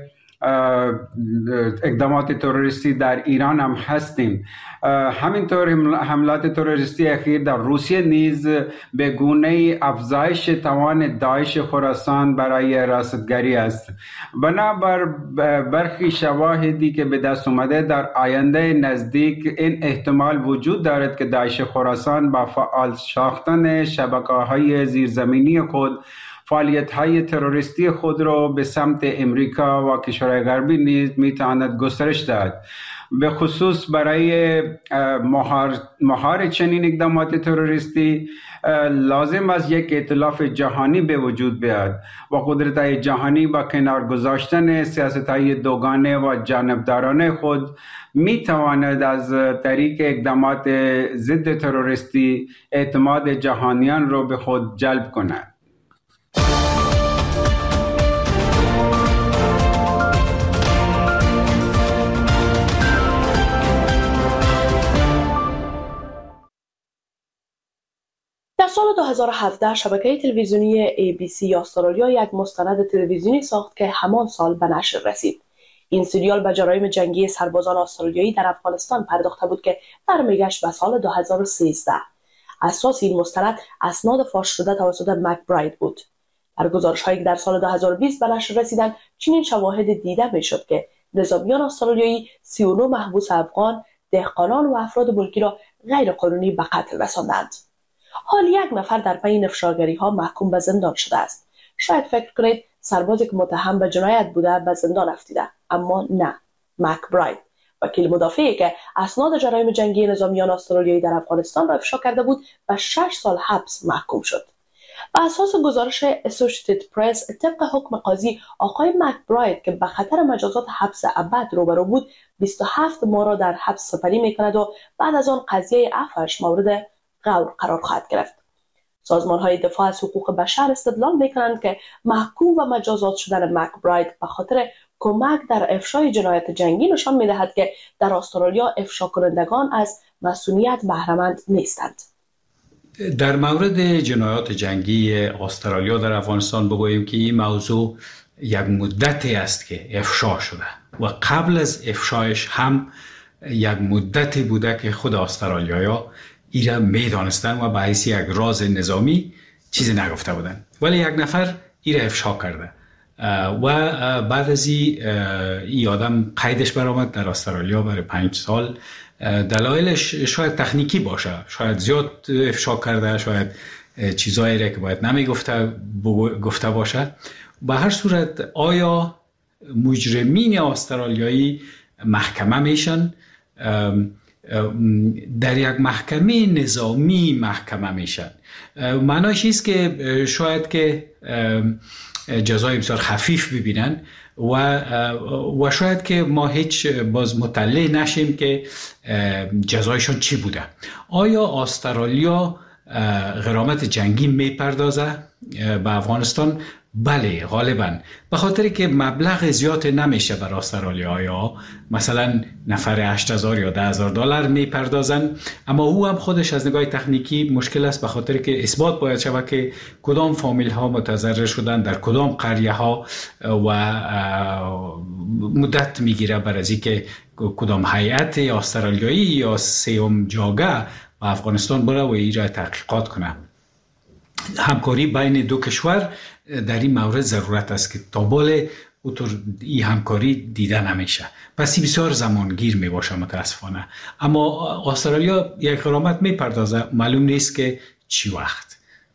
اقدامات تروریستی در ایران هم هستیم. همینطور حملات تروریستی اخیر در روسیه نیز به گونه افزایش توان داعش خراسان برای راستگری است. بنابر برخی شواهدی که به دست اومده در آینده نزدیک این احتمال وجود دارد که داعش خراسان با فعال ساختن شبکه‌های زیرزمینی خود فعالیت‌های تروریستی خود را به سمت امریکا و کشورهای غربی نیز می‌تواند گسترش دهد. به خصوص برای مهار, مهار چنین اقدامات تروریستی لازم است یک ائتلاف جهانی به وجود بیاید و قدرت‌های جهانی با کنار گذاشتن سیاست‌های دوگانه و جانبدارانه خود می‌تواند از طریق اقدامات ضد تروریستی اعتماد جهانیان را به خود جلب کند. در سال دو هزار و هفده شبکه تلویزیونی ای بی سی استرالیا یک مستند تلویزیونی ساخت که همان سال به نشر رسید. این سریال به جرایم جنگی سربازان استرالیایی در افغانستان پرداخته بود که برمیگشت به سال دو هزار و سیزده. اساس این مستند اسناد فاش شده توسط مکبراید بود. در گزارش‌هایی که در سال دو هزار و بیست به نشر رسیدند چنین شواهد دیده می‌شد که نظامیان استرالیایی سی و نه محبوس افغان، دهقانان و افراد ملکی را غیرقانونی به قتل رساندند. حال یک نفر در پی افشاگری‌ها محکوم به زندان شده است. شاید فکر کنید سربازی که متهم به جنایت بوده به زندان رفته، اما نه. مکبراید، وکیل مدافعی که اسناد جرایم جنگی نظامیان استرالیایی در افغانستان را افشا کرده بود و شش سال حبس محکوم شد. بر اساس گزارش اسوسییتد پرس، طبق حکم قاضی، آقای مکبراید که به خطر مجازات حبس ابد روبرو بود، بیست و هفت ماه را در حبس سپری می‌کند و بعد از آن قضیه عفوش مورد غور قرار خواهد گرفت. سازمان‌های دفاع از حقوق بشر استدلال می‌کنند که محکوم و مجازات شدن مکبراید به خاطر کمک در افشای جنایت جنگی نشان می‌دهد که در استرالیا افشا کنندگان از مسئولیت بهره‌مند نیستند. در مورد جنایات جنگی استرالیا در افغانستان بگوییم که این موضوع یک مدتی است که افشا شده و قبل از افشایش هم یک مدتی بوده که خود استرالیایی‌ها ایران میدانستن و به حیث یک راز نظامی چیزی نگفته بودن، ولی یک نفر ایران افشا کرده و بعد از این آدم قیدش برآمد در استرالیا برای پنج سال. دلایلش شاید تکنیکی باشه، شاید زیاد افشا کرده، شاید چیزایی را که باید نمیگفته گفته باشه. به هر صورت آیا مجرمین استرالیایی محکمه میشن؟ در یک محکمه نظامی محکمه میشن. معناش است که شاید که جزای بسیار خفیف ببینن و و شاید که ما هیچ باز مطلع نشیم که جزایشون چی بوده. آیا استرالیا غرامت جنگی میپردازه به افغانستان؟ بله، غالبا به خاطر که مبلغ زیاد نمیشه برای استرالیایی‌ها، مثلا نفر هشت هزار یا ده هزار دلار میپردازن، اما او هم خودش از نگاه تکنیکی مشکل است، به خاطر که اثبات باید شود که کدام فامیل ها متضرر شدن، در کدام قریه ها و مدت میگیره برای از اینکه کدام هیئت استرالیایی یا سیوم جاگه به افغانستان بره و این را تحقیقات کنه. همکاری بین دو کشور در این مورد ضرورت است که تا بال اوتر این همکاری دیده نمیشه، پس این بسیار زمانگیر می باشه متاسفانه. اما استرالیا یک غرامت می پردازه، معلوم نیست که چی وقت.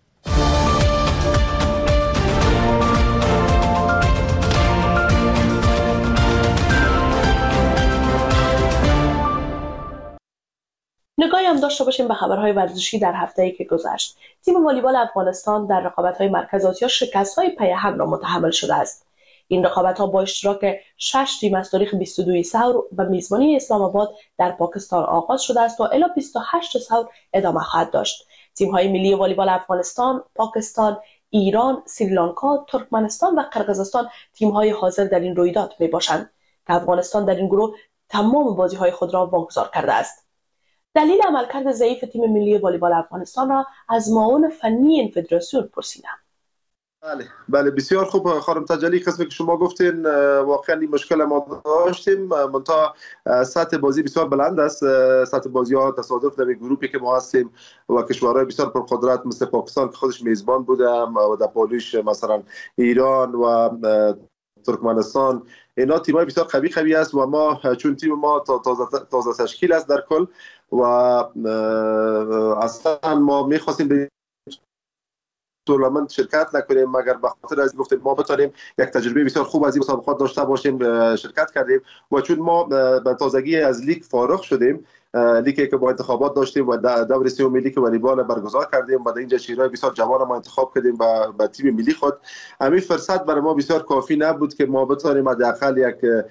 نگاهی هم داشته باشیم به خبرهای ورزشی در هفته‌ای که گذشت. تیم والیبال افغانستان در رقابت‌های مرکز آسیا شکست‌های پی هم را متحمل شده است. این رقابت‌ها با اشتراک شش تیم از تاریخ بیست و دو ثور و میزبانی اسلام آباد در پاکستان آغاز شده است و الی بیست و هشت ثور ادامه خواهد داشت. تیم‌های ملی والیبال افغانستان، پاکستان، ایران، سریلانکا، ترکمنستان و قرقیزستان تیم‌های حاضر در این رویداد می‌باشند. که افغانستان در این گروه تمام بازی‌های خود را واگذار کرده است. دلیل عملکرد ضعیف تیم ملی والیبال افغانستان را از معاون فنی این فدراسیون پرسیدم. بله بله بسیار خوب خانم تجلی، قسمی که شما گفتین واقعا این مشکل ما داشتیم، منتها سطح بازی بسیار بلند است. سطح بازی ها تصادف در گروهی که ما هستیم و کشورهای بسیار پرقدرت مثل پاکستان که خودش میزبان بوده و در پولیش مثلا ایران و ترکمنستان، اینا تیمای بسیار قوی قوی است و ما چون تیم ما تازه تازه تشکیل است در کل و اصلا ما می‌خواستیم به تورنمنت شرکت نکنیم مگر به خاطر از گفتیم ما بتونیم یک تجربه بسیار خوب از این مسابقات داشته باشیم. شرکت کردیم و چون ما به تازگی از لیگ فارغ شدیم، لیگی که با انتخابات داشتیم و دور سیوم ملی که والیبال برگزار کردیم و در اینجا شیرای بسیار جوان ما انتخاب کردیم به با تیم ملی خود، همین فرصت برای ما بسیار کافی نبود که ما بتونیم حداقل یک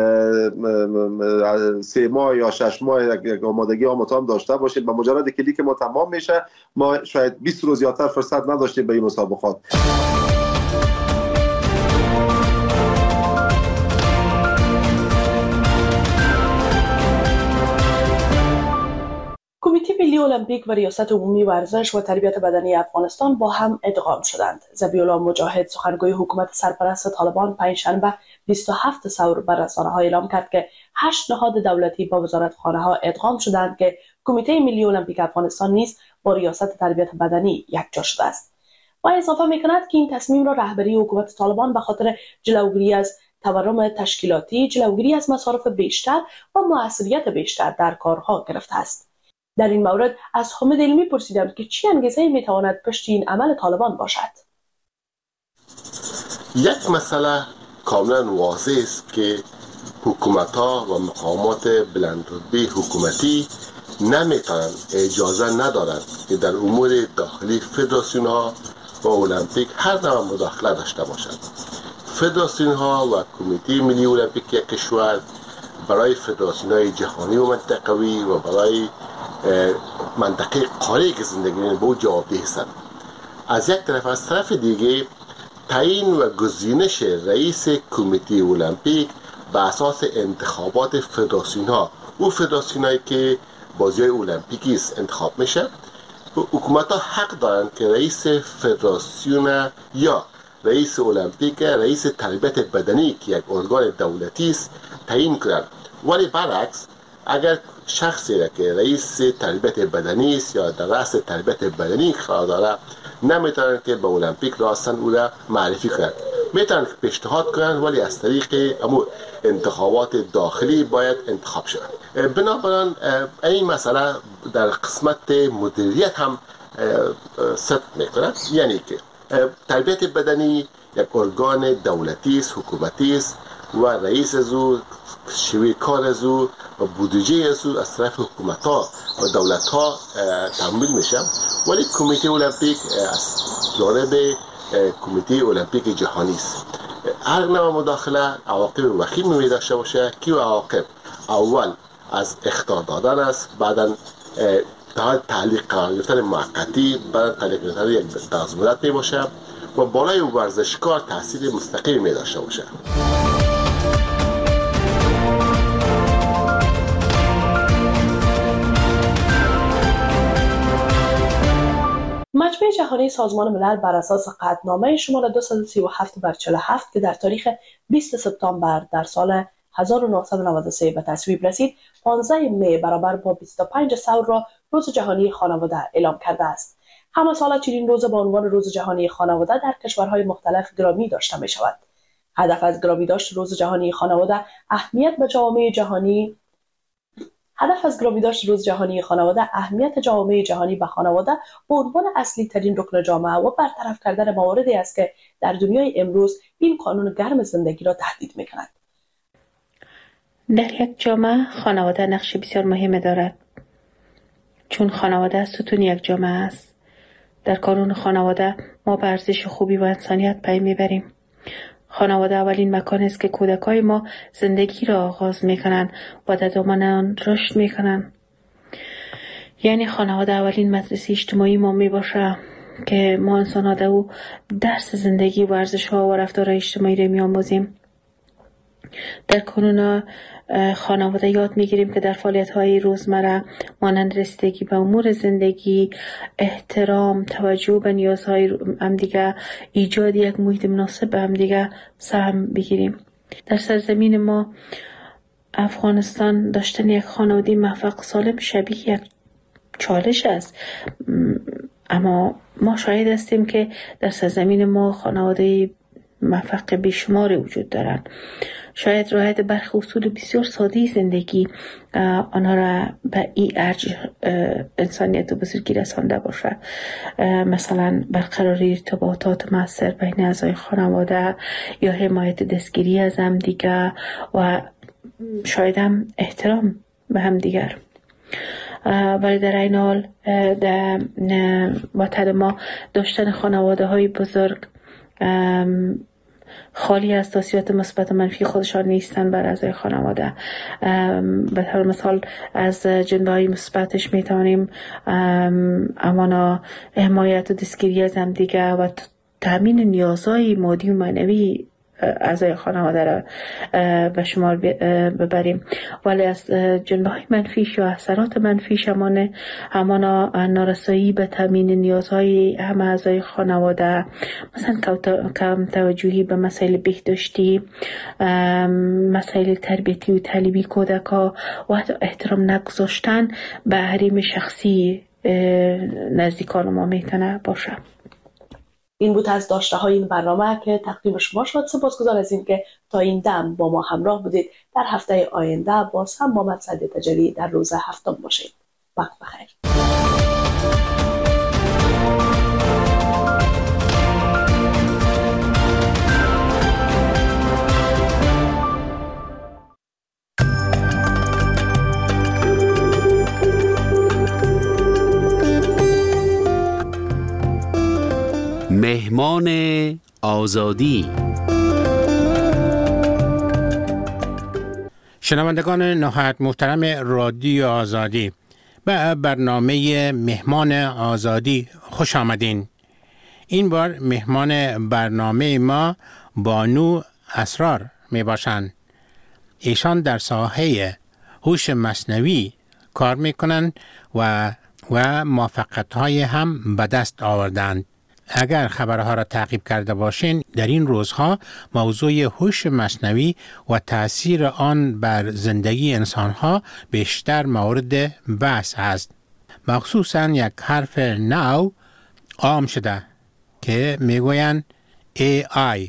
سه ماه یا شش ماه یک آمادگی آماتام داشته باشیم. با مجرد که لیگ ما تمام میشه ما شاید بیست روز زیادتر فرصت نداشتیم به این مسابقات. کمیته ملی المپیک و ریاست عمومی ورزش و تربیت بدنی افغانستان با هم ادغام شدند. ذبیح‌الله مجاهد سخنگوی حکومت سرپرست طالبان پنجشنبه بیست و هفت ثور بر رسانه‌ها اعلام کرد که هشت نهاد دولتی با وزارتخانه‌ها ادغام شدند که کمیته ملی المپیک افغانستان نیز با ریاست تربیت بدنی یکجا شده است. و اضافه می‌کند که این تصمیم را رهبری حکومت طالبان به خاطر جلوگیری از تورم تشکیلاتی، جلوگیری از مصارف بیشتر و موثریت بیشتر در کارها گرفته است. در این مورد از حامد علمی پرسیدم که چی انگیزه میتواند پشت این عمل طالبان باشد. یک مسئله کاملا واضح است که حکومت‌ها و مقامات بلندرتبه حکومتی نمیتونند، اجازه ندارند که در امور داخلی فدراسیون‌ها و المپیک هر نوع مداخله داشته باشند. فدراسیون‌ها و کمیته ملی المپیک یک کشور برای فدراسیون‌های جهانی و منطقوی و برای منطقه قاره که زندگی می‌کنند به او جوابدeh هستند. از یک طرف، از طرف دیگه تعیین و گزینش رئیس کمیته المپیک به اساس انتخابات فدراسیون‌ها، او فدراسیون‌هایی که بازی‌های المپیکی است انتخاب میشه، حکومت‌ها حق دارند که رئیس فدراسیون یا رئیس المپیک، رئیس تربیت بدنی که یک ارگان دولتی است تعیین کنند. ولی برعکس اگر شخصی را که رئیس تربیت بدنی است یا در رأس تربیت بدنی قرار داره، نمیتونن که به المپیک راستن او را معرفی کنند. میتونن که پیشنهاد کنند ولی از طریق امور انتخابات داخلی باید انتخاب شود. بنابراین این مسئله در قسمت مدیریت هم صدق میکنه، یعنی که تربیت بدنی یک ارگان دولتی است، حکومتی است و رئیس از او، شیوه کار از او و بودجه از او از طرف حکومت‌ها و دولت‌ها تمویل میشه. ولی کمیته المپیک از جانب کمیته المپیک جهانی است. هر نوع مداخله عواقب وخیم می داشته باشه که عواقب اول از اخطار دادن است، بعدا تعلیق قرار گرفتن موقتی، بعد تعلیق گرفتن یک دستمزد می باشه و بالای ورزشکار تاثیر مستقیم می داشته باشه. مجمع جهانی سازمان ملل بر اساس قطعنامه شماره دویست و سی و هفت بر چهل و هفت که در تاریخ بیست سپتامبر در سال هزار و نهصد و نود و سه به تصویب رسید، پانزده می برابر با بیست و پنج ثور را روز جهانی خانواده اعلام کرده است. همه سال چنین روز با عنوان روز جهانی خانواده در کشورهای مختلف گرامی داشته می شود. هدف از گرامی داشت روز جهانی خانواده اهمیت به جامعه جهانی هدف از گرامی داشت روز جهانی خانواده اهمیت جامعه جهانی به خانواده به عنوان اصلی ترین رکن جامعه و برطرف کردن مواردی است که در دنیای امروز این قانون گرم زندگی را تهدید می‌کند. در یک جامعه خانواده نقش بسیار مهم دارد، چون خانواده ستون یک جامعه است. در قانون خانواده ما به ارزش خوبی و انسانیت پی میبریم. خانواده اولین مکان است که کودکای ما زندگی را آغاز میکنند و در دامن آن رشد میکنند. یعنی خانواده اولین مدرسه اجتماعی ما میباشه که ما انسان‌ها در او درس زندگی و ارزش‌ها و رفتار اجتماعی را میآموزیم. در کانون خانواده یاد میگیریم که در فعالیت‌های روزمره مانند رسیدگی به امور زندگی، احترام، توجه به نیازهای همدیگه، ایجاد یک محیط مناسب به همدیگه سهم بگیریم. در سرزمین ما افغانستان داشتن یک خانواده موفق سالم شبیه یک چالش است، اما ما شاهد هستیم که در سرزمین ما خانواده موفق بیشماری وجود دارند. شاید رعایت برخی اصول بسیار ساده زندگی آنها را به این ارج انسانیت و بزرگی رسانده باشه، مثلا برقراری ارتباطات مؤثر بین اعضای خانواده یا حمایت دستگیری از هم دیگر و شاید هم احترام به هم دیگر. ولی در این حال در وطن ما داشتن خانواده های بزرگ خالی از تاثیرات مثبت و منفی خودشان نیستن بر اعضای خانواده. به طور مثال از جنبه های مثبتش میتوانیم امانا حمایت و دستگیری از هم دیگه و تامین نیازهای مادی و معنوی اعضای خانواده را به شمار ببریم. ولی از جنبه های منفیش یا اثرات منفیش همانه همانا نارسایی به تامین نیازهای همه اعضای خانواده، مثلا کم توجهی به مسائل بهداشتی، مسائل تربیتی و تعلیمی کودک‌ها و حتی احترام نگذاشتن به حریم شخصی نزدیکان ما میتونه باشه. این بود از داشته های این برنامه که تقدیم شما شد. سپاسگزار از این که تا این دم با ما همراه بودید. در هفته آینده باز هم با مقصد تجلی در روز هفتم باشید. وقت بخیر. مهمان آزادی. شنوندگان نهایت محترم رادیو آزادی، به برنامه مهمان آزادی خوش آمدین. این بار مهمان برنامه ما بانو اسرار می باشند. ایشان در ساحه هوش مصنوعی کار می کنند و و موفقیت‌های هم به دست آوردند. اگر خبرها را تعقیب کرده باشین، در این روزها موضوع هوش مصنوعی و تأثیر آن بر زندگی انسانها بیشتر مورد بحث است. مخصوصاً یک حرف نو عام شده که میگویند ای آی.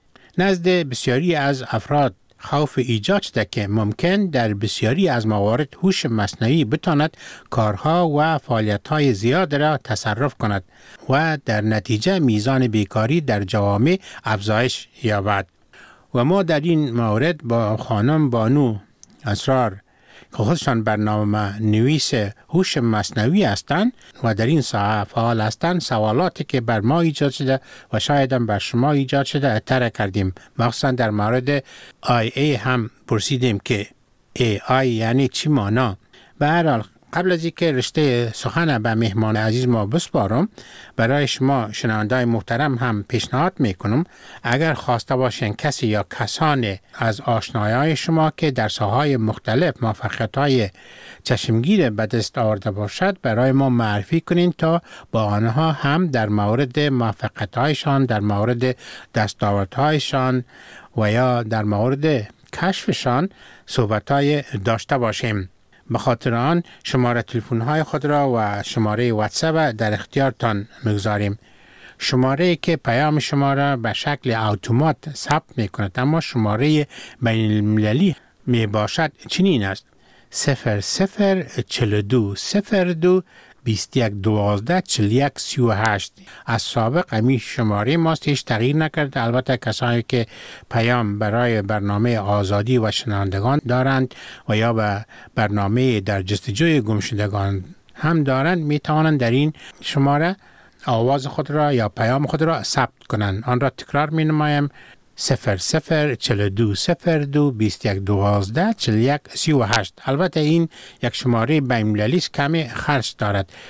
نزد بسیاری از افراد خوف ایجاد شده که ممکن در بسیاری از موارد هوش مصنوعی بتواند کارها و فعالیت‌های زیاد را تصرف کند و در نتیجه میزان بیکاری در جوامع افزایش یابد. و ما در این مورد با خانم بانو اسرار که خودشان برنامه نویس هوش مصنوعی هستند و در این ساحه فعال هستند، سوالاتی که بر ما ایجاد شده و شاید هم بر شما ایجاد شده اطلاع کردیم. مخصوصا در مورد آی ای هم پرسیدیم که ای آی یعنی چی معنا. به هر حال قبل از اینکه رشته سخن به مهمان عزیز ما بسپارم، برای شما شنوندگان محترم هم پیشنهاد میکنم اگر خواسته باشین کسی یا کسان از آشنایان شما که در ساحه‌های مختلف موفقیت‌های چشمگیر به دست آورده باشد برای ما معرفی کنین تا با آنها هم در مورد موفقیت‌هایشان، در مورد دستاوردهایشان و یا در مورد کشفشان صحبت‌های داشته باشیم. به خاطر آن شماره تلفن‌های خود را و شماره واتساپ در اختیارتان می‌گذاریم. شماره که پیام شما را به شکل اتومات ثبت می‌کند اما شماره بین‌المللی می باشد چنین است: صفر صفر چهل و دو صفر دو بیست و یک دوازده چهل و یک سی و هشت. از سابق همین شماره ماست، هیچ تغییر نکرده. البته کسانی که پیام برای برنامه آزادی و شنوندگان دارند و یا به برنامه در جستجوی گمشدگان هم دارند می توانند در این شماره آواز خود را یا پیام خود را ثبت کنند. آن را تکرار می نمایم: صفر صفر چهل و دو صفر دو بیست و یک دوازده چهل و یک سی و هشت. البته این یک شماره بین‌المللی است، کمی خرج دارد.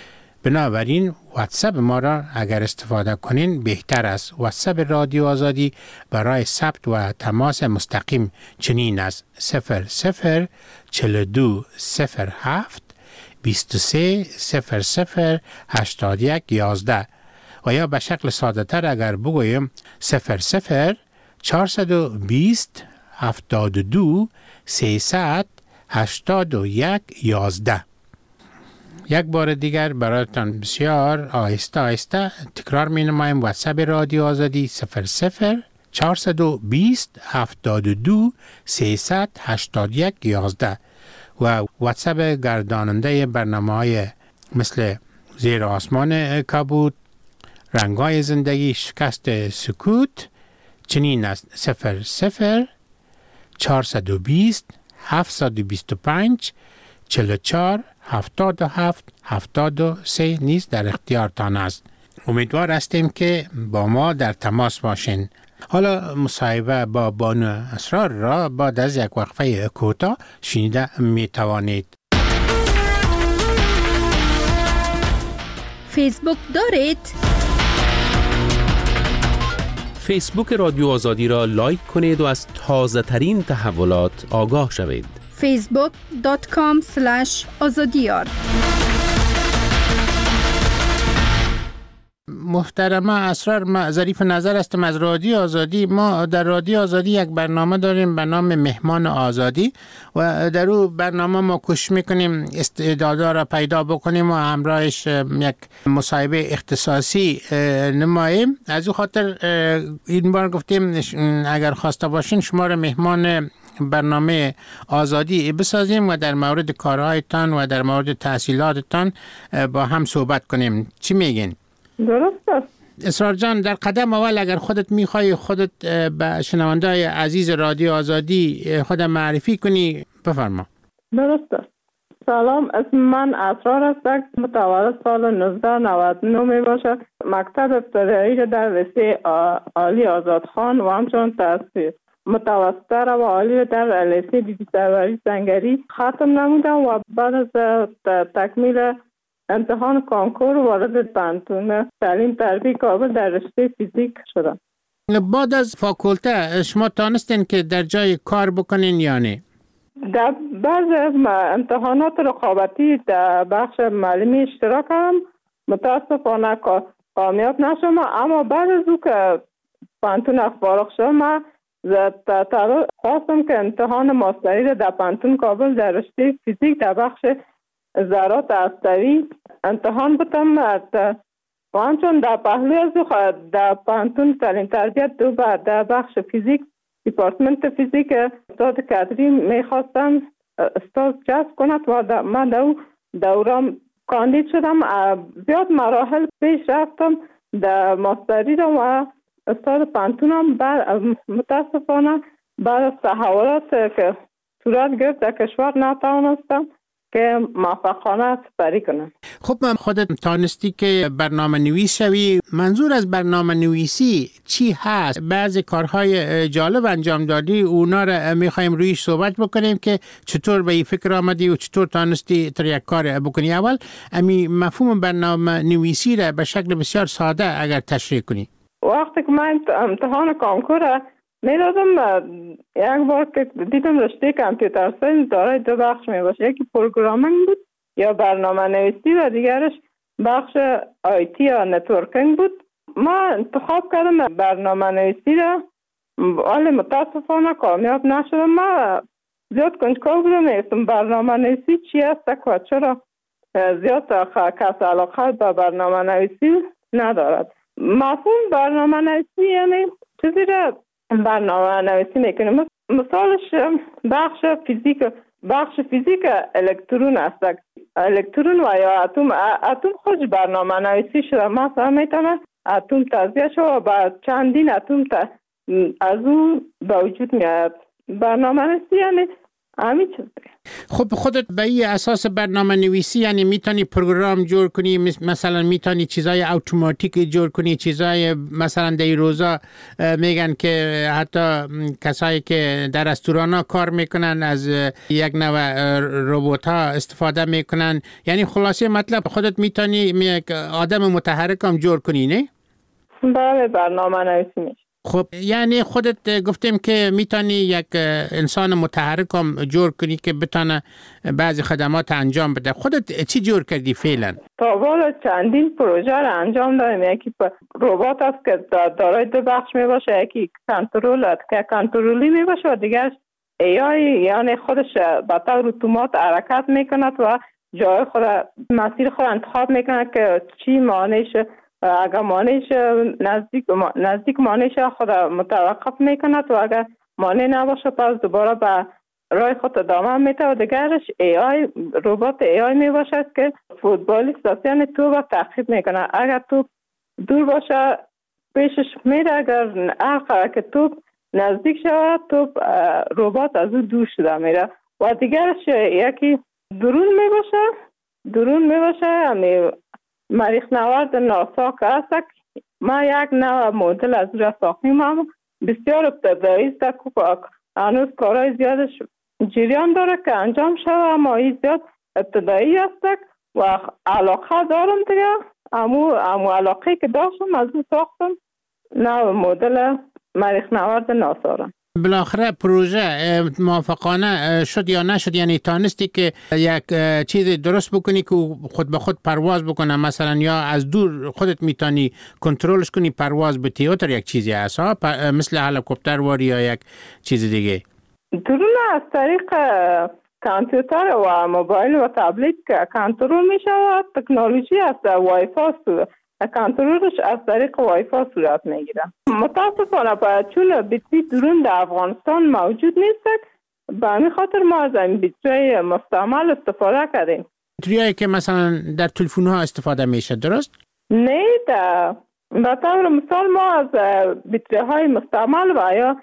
بنابراین واتساپ ما را اگر استفاده کنین بهتر است. واتساپ رادیو آزادی برای ثبت و تماس مستقیم چنین است: صفر صفر چهل و دو صفر هفت بیست و سه صفر صفر هشتاد و یک یازده، و یا به شکل ساده تر اگر بگویم صفر صفر چهارصد و بیست هفتاد و دو سیصد هشتاد و یک یازده. یک بار دیگر برایتان بسیار آهسته آهسته تکرار می نمایم: واتساپ رادیو آزادی صفر صفر چهارصد و بیست هفتاد و دو سیصد هشتاد و یک یازده، و واتساپ گرداننده برنامه‌های مثل زیر آسمان کبود، رنگای زندگی، شکست سکوت چنین است: صفر صفر چهارصد و بیست هفتصد و بیست و پنج چهل و چهار هفتاد و هفت هفتاد و سه نیز در اختیارتان است. امیدوار هستیم که با ما در تماس باشین. حالا مصاحبه با بانو اسرار را بعد از یک وقفه کوتاه شنیده می توانید. فیسبوک دارید؟ فیسبوک رادیو آزادی را لایک کنید و از تازه ترین تحولات آگاه شوید. فیسبوک دات کام اسلش آزادیار. محترمه اسرار، ما ظریف نظر هستم از رادیو آزادی. ما در رادیو آزادی یک برنامه داریم به نام مهمان آزادی و در اون برنامه ما کوشش میکنیم استعدادا را پیدا بکنیم و همراهش یک مصاحبه اختصاصی نماییم. از اون خاطر این بار گفتیم اگر خواسته باشین شما را مهمان برنامه آزادی بسازیم و در مورد کارهایتان و در مورد تحصیلاتتان با هم صحبت کنیم. چی میگین؟ درست است. اسرار جان، در قدم اول اگر خودت میخوای خودت به شنونده‌های عزیز رادیو آزادی خود معرفی کنی بفرما. درست است. سلام، اسم من اسرار است. متولد سال نوزده نود و نه می باشد. مکتب ابتدایی را در لیسه عالی آزادخان و همچنان تحصیل متوسطه را و عالی را در لیسه بیبی سروری سنگری ختم نمودم و بعد از تکمیل امتحان کانکور وارد پانتون تعلیم تربیت کابل در رشته فیزیک شدم. بعد از فاکولته شما تانستین که در جای کار بکنین یا نه؟ در بعض از امتحانات رقابتی در بخش معلمی اشتراک کردم، متاسفانه کامیاب نشدم، اما بعد از او که پانتون فارغ شدم خواستم که امتحان ماستری را در پانتون کابل در رشته فیزیک در بخش ذرات هسته‌ای امتحان بودم و همچون در پهلوی از در پانتون تعلیم تربیت دو بعد در بخش فیزیک دیپارتمنت فیزیک استاد کادری میخواستم استاد جذب کند و من در او دورم کاندید شدم. زیاد مراحل پیش رفتم در ماستری را و استاد پانتونم بعد متاسفانه بعد از تحولات که صورت گرفت در کشور نتوانستم که موفقانه سپری کنم. خب من خودت تانستی که برنامه نویس شوی. منظور از برنامه نویسی چی هست؟ بعضی کارهای جالب انجام دادی، اونا را میخوایم رویش صحبت بکنیم که چطور به این فکر آمدی و چطور تانستی تر یک کار بکنی. اول امی مفهوم برنامه نویسی را به شکل بسیار ساده اگر تشریح کنی. وقتی که من امتحان کانکور می دادم یک بار که دیدم رشته کامپیوتر ساینس دارای دو بخش می باشه، یکی پروگرامینگ بود یا برنامه نویسی و دیگرش بخش آیتی یا نتورکینگ بود. ما انتخاب کردم برنامه نویسی را ولی متاسفانه کامیاب نشدم. ما زیاد کنجکاو بودم نیستم برنامه نویسی چی است و چرا زیاد کس علاقه به برنامه نویسی ندارد. مفهوم برنامه نویسی یعنی چیزی را برنامه نویسی میکنیم. مثالش بخش فیزیک بخش فیزیک الکترون است. الکترون و یا اتم اتم خود برنامه نویسی شده. مثلا میتونه اتم تجزیه شده و بعد چندین اتم از اون به وجود میاد. برنامه نویسی یعنی همین چیز دیگه. خب خودت به این اساس برنامه نویسی یعنی میتونی پروگرام جور کنی، مثلا میتونی چیزای اتوماتیک جور کنی، چیزای مثلا در روزا میگن که حتی کسایی که در رستورانا کار میکنن از یک نوع ربات ها استفاده میکنن، یعنی خلاصه مطلب خودت میتونی یک آدم متحرک هم جور کنی نه؟ بله برنامه نویسی میشه. خب یعنی خودت گفتیم که میتونی یک انسان متحرک هم جور کنی که بتونه بعضی خدمات انجام بده. خودت چی جور کردی فعلا؟ تا والا چندین پروژه رو انجام دادیم. یکی ربات است که دارای دو بخش می باشه، یکی کنترل است که کنترلی می باشه و دیگرش ای آی، یعنی خودش به طور اتومات حرکت میکند و جای خود مسیر خود انتخاب میکند که چی مانعش، اگر مانعش نزدیک نزدیک مانعش خود متوقف میکند و اگر مانع نباشه پس دوباره به راه خود ادامه میده. و دیگرش ای آی، ربات ای آی می باشد که فوتبالیست است، یعنی توپ تعقیب میکنه. اگر توپ دور باشه پیشش میره، اگر هر که توپ نزدیک شود توپ ربات از او دور شده میره. و دیگرش یکی درون می باشه، درون می باشه یعنی مریخ نورد ناسا که هست. ما یک نوع مدل از را ساختیم، هم بسیار ابتدایی است که هنوز کارهای زیادش جریان داره که انجام شده، اما این زیاد ابتدایی است و علاقه دارم دیگه. امو امو علاقه که داشتم از اون ساختم نوع مدل مریخ نورد ناسا را. بالاخره پروژه موافقانه شد یا نشد؟ یعنی تانستی که یک چیز درست بکنی که خود به خود پرواز بکنه مثلا، یا از دور خودت میتونی کنترلش کنی پرواز به تئاتر یک چیزی هست مثل هلیکوپتر واری یا یک چیز دیگه؟ درون از طریق کامپیوتر و موبایل و تبلت کنترل می شود. تکنولوژی است، وای فای کنترلش از طریق وای فای صورت میگیره. متاسفانه باید چون بیتری درون در افغانستان موجود نیست، به همین خاطر ما از این بیتری مستعمل استفاده کردیم. بیتریایی که مثلا در تلفن ها استفاده میشه، درست؟ نه، در به طور مثال ما از بیتری های مستعمل و یا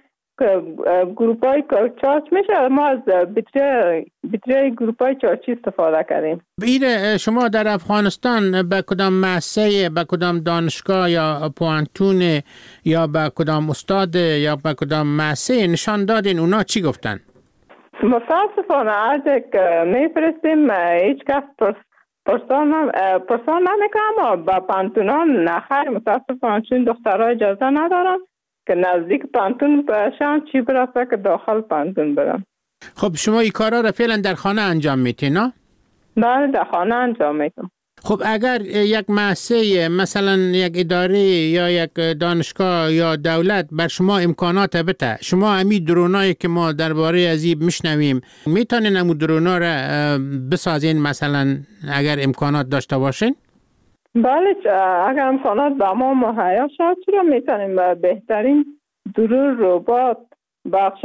گروپ های چارج میشه، ما از بیتری بیتری گروپ های چارجی استفاده کردیم. بیره شما در افغانستان به کدام مؤسسه، به کدام دانشگاه یا پوانتون یا به کدام استاد یا به کدام مؤسسه نشان دادین؟ اونا چی گفتن؟ متاسفانه هرچه که میفرستیم هیچ کس پرسان پرسان نمیکنم و به پانتونان نخیر. متاسفانه چون دخترها اجازه ندارن که نزدیک پانتون باشن چی برسه که داخل پانتون برن. خب شما این کارا را فعلا در خانه انجام میتین نه؟ بله در خانه انجام میتونم. خب اگر یک مؤسسه مثلا یک اداره یا یک دانشگاه یا دولت بر شما امکانات بده، شما امی درونایی که ما درباره از این میشنویم میتونین امو درونا را بسازین مثلا اگر امکانات داشته باشین؟ بله اگر امکانات به ما مهیا شد چرا میتونیم بهترین درون ربات، بخش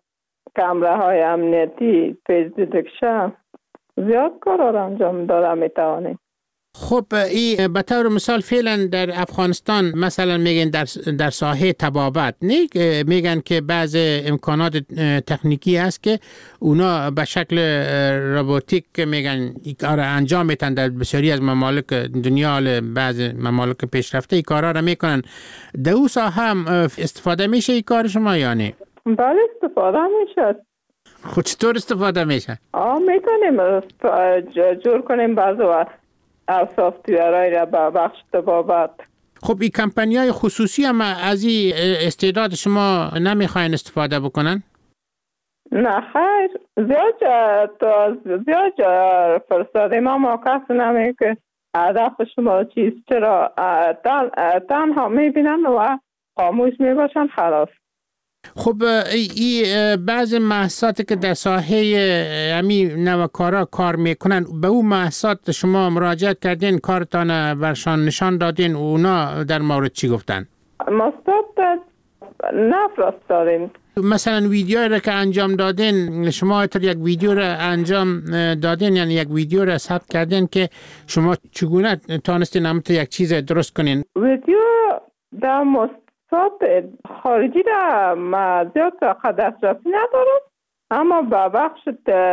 کامره های امنیتی، پیج دیتکشن، زیاد کار را انجام داده میتوانیم. خب این به طور مثال فعلا در افغانستان مثلا میگن در در ساحه طبابت نه، میگن که بعض امکانات تکنیکی هست که اونا به شکل روباتیک میگن این کار انجام میتن. در بسیاری از ممالک دنیا، بعض ممالک پیشرفته این کارا را میکنن. در اون ساحه هم استفاده میشه این کار شما یا نه؟ بله استفاده میشه. خود چطور استفاده میشه؟ آه میتونیم جور کنیم بعض وقت او سافتویرهای را به بخش طبابت. خب این کمپانی های خصوصی هم از این استعداد شما نمیخواین استفاده بکنن؟ نه خیر، زیاد تا زیاد فرستاده ما ما کسی نمی که هدف شما چیست، چرا تن تنها میبینن و خاموش میباشن خلاص. خب این بعض مؤسساتی که در ساحه همین نوع کارا کار میکنن، به اون مؤسسات شما مراجعت کردین، کارتان برشان نشان دادین، اونا در مورد چی گفتن؟ مستاد نفرستادیم. مثلا ویدیوی را که انجام دادین، شما اتر یک ویدیو را انجام دادین، یعنی یک ویدیو را ثبت کردین که شما چگونه تانستین همت یک چیز درست کنین؟ ویدیو در مست خارجی را ما زیاد دسترسی ندارم، اما به بخش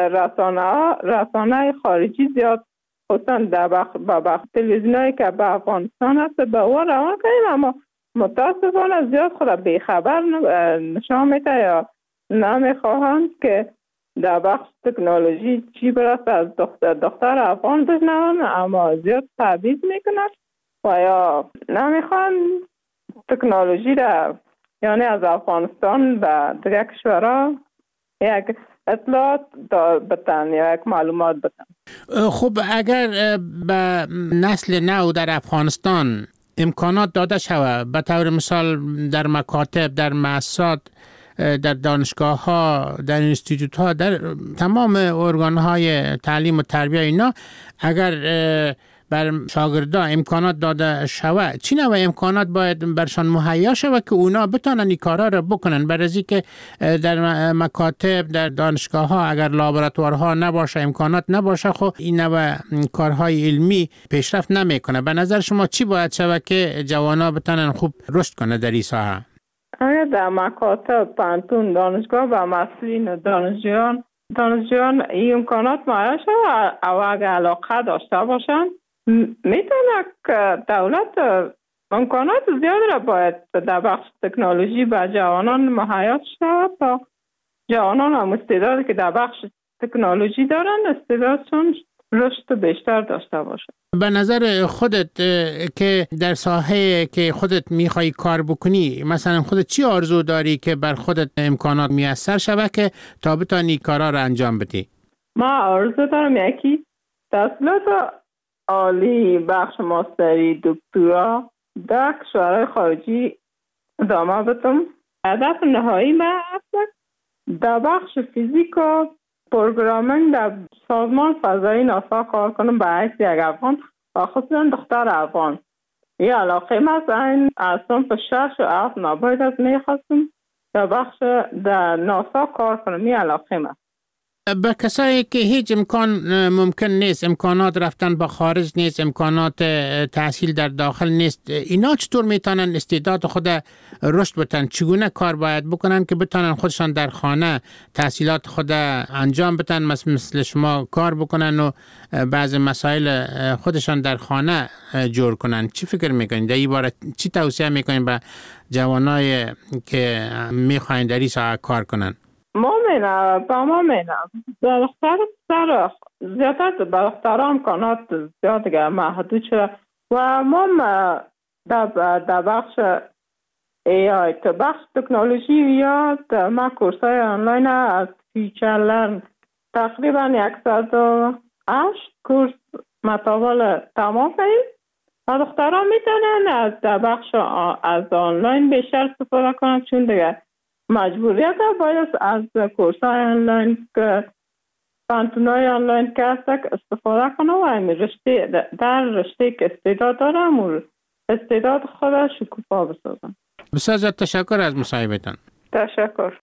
رسانه رسانه خارجی زیاد خصوصا در بخش به بخش تلویزیونایی که به افغانستان هست به او روان کنیم، اما متاسفانه زیاد خود بیخبر نشان میده یا نمیخواهند که در بخش تکنولوژی چی برست از دختر, دختر افغان بشنوند، اما زیاد تبعیض میکنند و یا نمیخوان تکنولوژی را یعنی از افغانستان به دیگر کشورها یک اطلاعات بتن یا یک معلومات بتن. خب اگر به نسل نو در افغانستان امکانات داده شود، به طور مثال در مکاتب، در مؤسسات، در دانشگاه ها، در انستیتوت ها، در تمام ارگان های تعلیم و تربیه اینا، اگر بر شاگردان امکانات داده شود، چی نوع امکانات باید برشان مهیا شود که اونا بتونن این کارا رو بکنن؟ برای که در مکاتب، در دانشگاه ها اگر لابراتوارها نباشه، امکانات نباشه، خب این نوع کارهای علمی پیشرفت نمیکنه. به نظر شما چی باید شود که جوانا بتونن خوب رشد کنه در این ساحه؟ اگر در مکاتب، پانتون، دانشگاه و مسئولین دانشجویان دانشجویان این امکانات مهیا شود او اگر علاقه داشته باشن، میتونه که دولت امکانات زیاد را باید در بخش تکنولوژی به جوانان مهیا شود تا جوانان هم استعدادی که در بخش تکنولوژی دارن استعدادشون رشد بیشتر داشته باشه. به نظر خودت که در ساحه که خودت میخوای کار بکنی، مثلا خودت چی آرزو داری که بر خودت امکانات میسر شود که تا بتانی کارا را انجام بدی؟ ما آرزو دارم یکی تحصیلات عالی بخش ماستری دکترا در کشورهای خارجی ادامه بدم. هدف نهایی من است در بخش فیزیک و پروگرامینگ در سازمان فضایی ناسا کار کنم به حیث یک افغان و خصوصا دختر افغان. یه علاقه من این از صنف شش و هفت نباید از میخواستم در بخش در ناسا کار کنم. یه علاقه من به کسایی که هیچ امکان ممکن نیست، امکانات رفتن به خارج نیست، امکانات تحصیل در داخل نیست، اینا چطور میتونن استعداد خود رشد بتن؟ چگونه کار باید بکنن که بتونن خودشان در خانه تحصیلات خود انجام بدن، مثل, مثل شما کار بکنن و بعض مسائل خودشان در خانه جور کنن؟ چی فکر میکنین در این باره؟ چی توصیه میکنین به جوانای که میخواین در این ساحه کار کنن؟ ما مینه با ما مینه دختر سر زیادت به دختر امکانات زیاد دیگه محدود شده و ما در بخش ای آی تا بخش تکنولوژی یا ما کورس های آنلاین از فیچر لرن تقریبا صد و هشت کورس متوالی تمام کنیم و دخترها میتونن از در بخش از آنلاین بیشتر استفاده کنن، چون دیگه مجبوریت باید از کورس های آنلاین که پانتونای آنلاین که هست استفاده کنه و همین رشته در رشته که استعداد دارم و استعداد خودش شکوفا بسازم. بسیار زیاد تشکر از مصاحبتان. تشکر.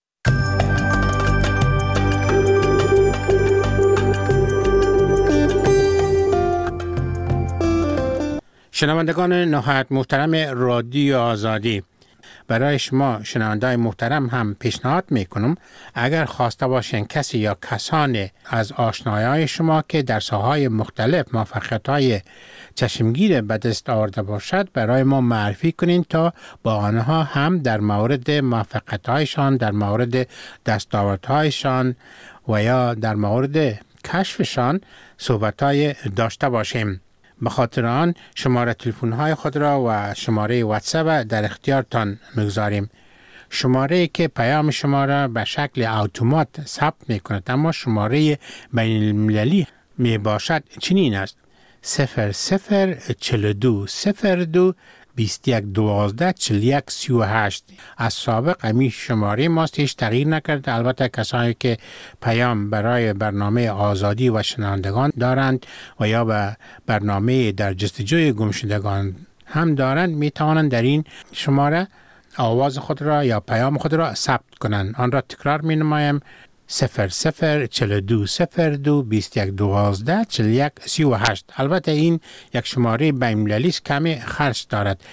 شنوندگان نهایت محترم رادیو آزادی، برای شما شنوندای محترم هم پیشنهاد میکنم اگر خواسته باشین کسی یا کسان از آشنایای شما که در ساحه‌های مختلف موفقیت‌های چشمگیر به دست آورده باشد برای ما معرفی کنین تا با آنها هم در مورد موفقیت‌هایشان، در مورد دستاوردهایشان و یا در مورد کشفشان صحبت‌های داشته باشیم. به خاطر آن شماره تلفن های خود را و شماره واتساپ در اختیارتان میگذاریم. شماره که پیام شما را به شکل اتومات ثبت می کند اما شماره بین المللی می باشد چنین است: صفر صفر چل دو صفر دو بیست یک دوازده چل یک سی و هشت. از سابق همی شماره ماست، هیچ تغییر نکرده. البته کسانی که پیام برای برنامه آزادی و شنوندگان دارند و یا به برنامه در جستجوی گمشدگان هم دارند می توانند در این شماره آواز خود را یا پیام خود را ثبت کنند. آن را تکرار می نمایم: صفر صفر چل دو صفر دو بیست یک دوازده چل یک سی و هشت. البته این یک شماره بین‌المللی است، کمی خرج دارد.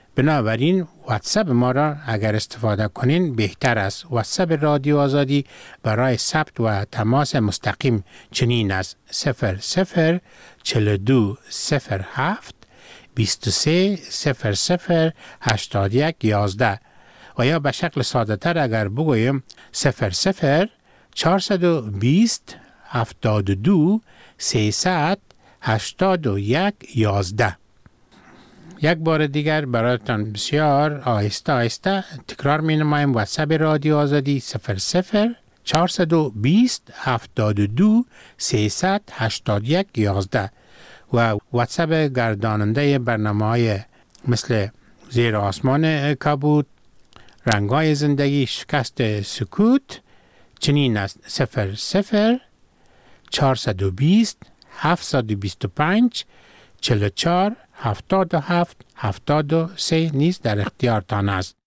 بنابراین واتساپ ما را اگر استفاده کنین بهتر است. واتساپ رادیو آزادی برای ثبت و تماس مستقیم چنین است: صفر صفر چهل و دو صفر هفت بیست و سه صفر صفر هشتاد و یک یازده، و یا به شکل ساده تر اگر بگویم صفر صفر چهارصد و بیست هفتاد و دو سیصد هشتاد و یک یازده. یک بار دیگر برایتان بسیار آهسته آهسته تکرار می نمایم: واتساپ رادیو آزادی صفر صفر چهارصد و بیست هفتاد و دو سیصد هشتاد و یک یازده، و واتساپ گرداننده برنامه‌های مثل زیر آسمان کبود، رنگای زندگی، شکست سکوت چنین است: صفر صفر چهارصد و بیست هفتصد و بیست و پنج چهل و چهار هفتاد و هفت هفتاد و سه نیز در اختیارتان است.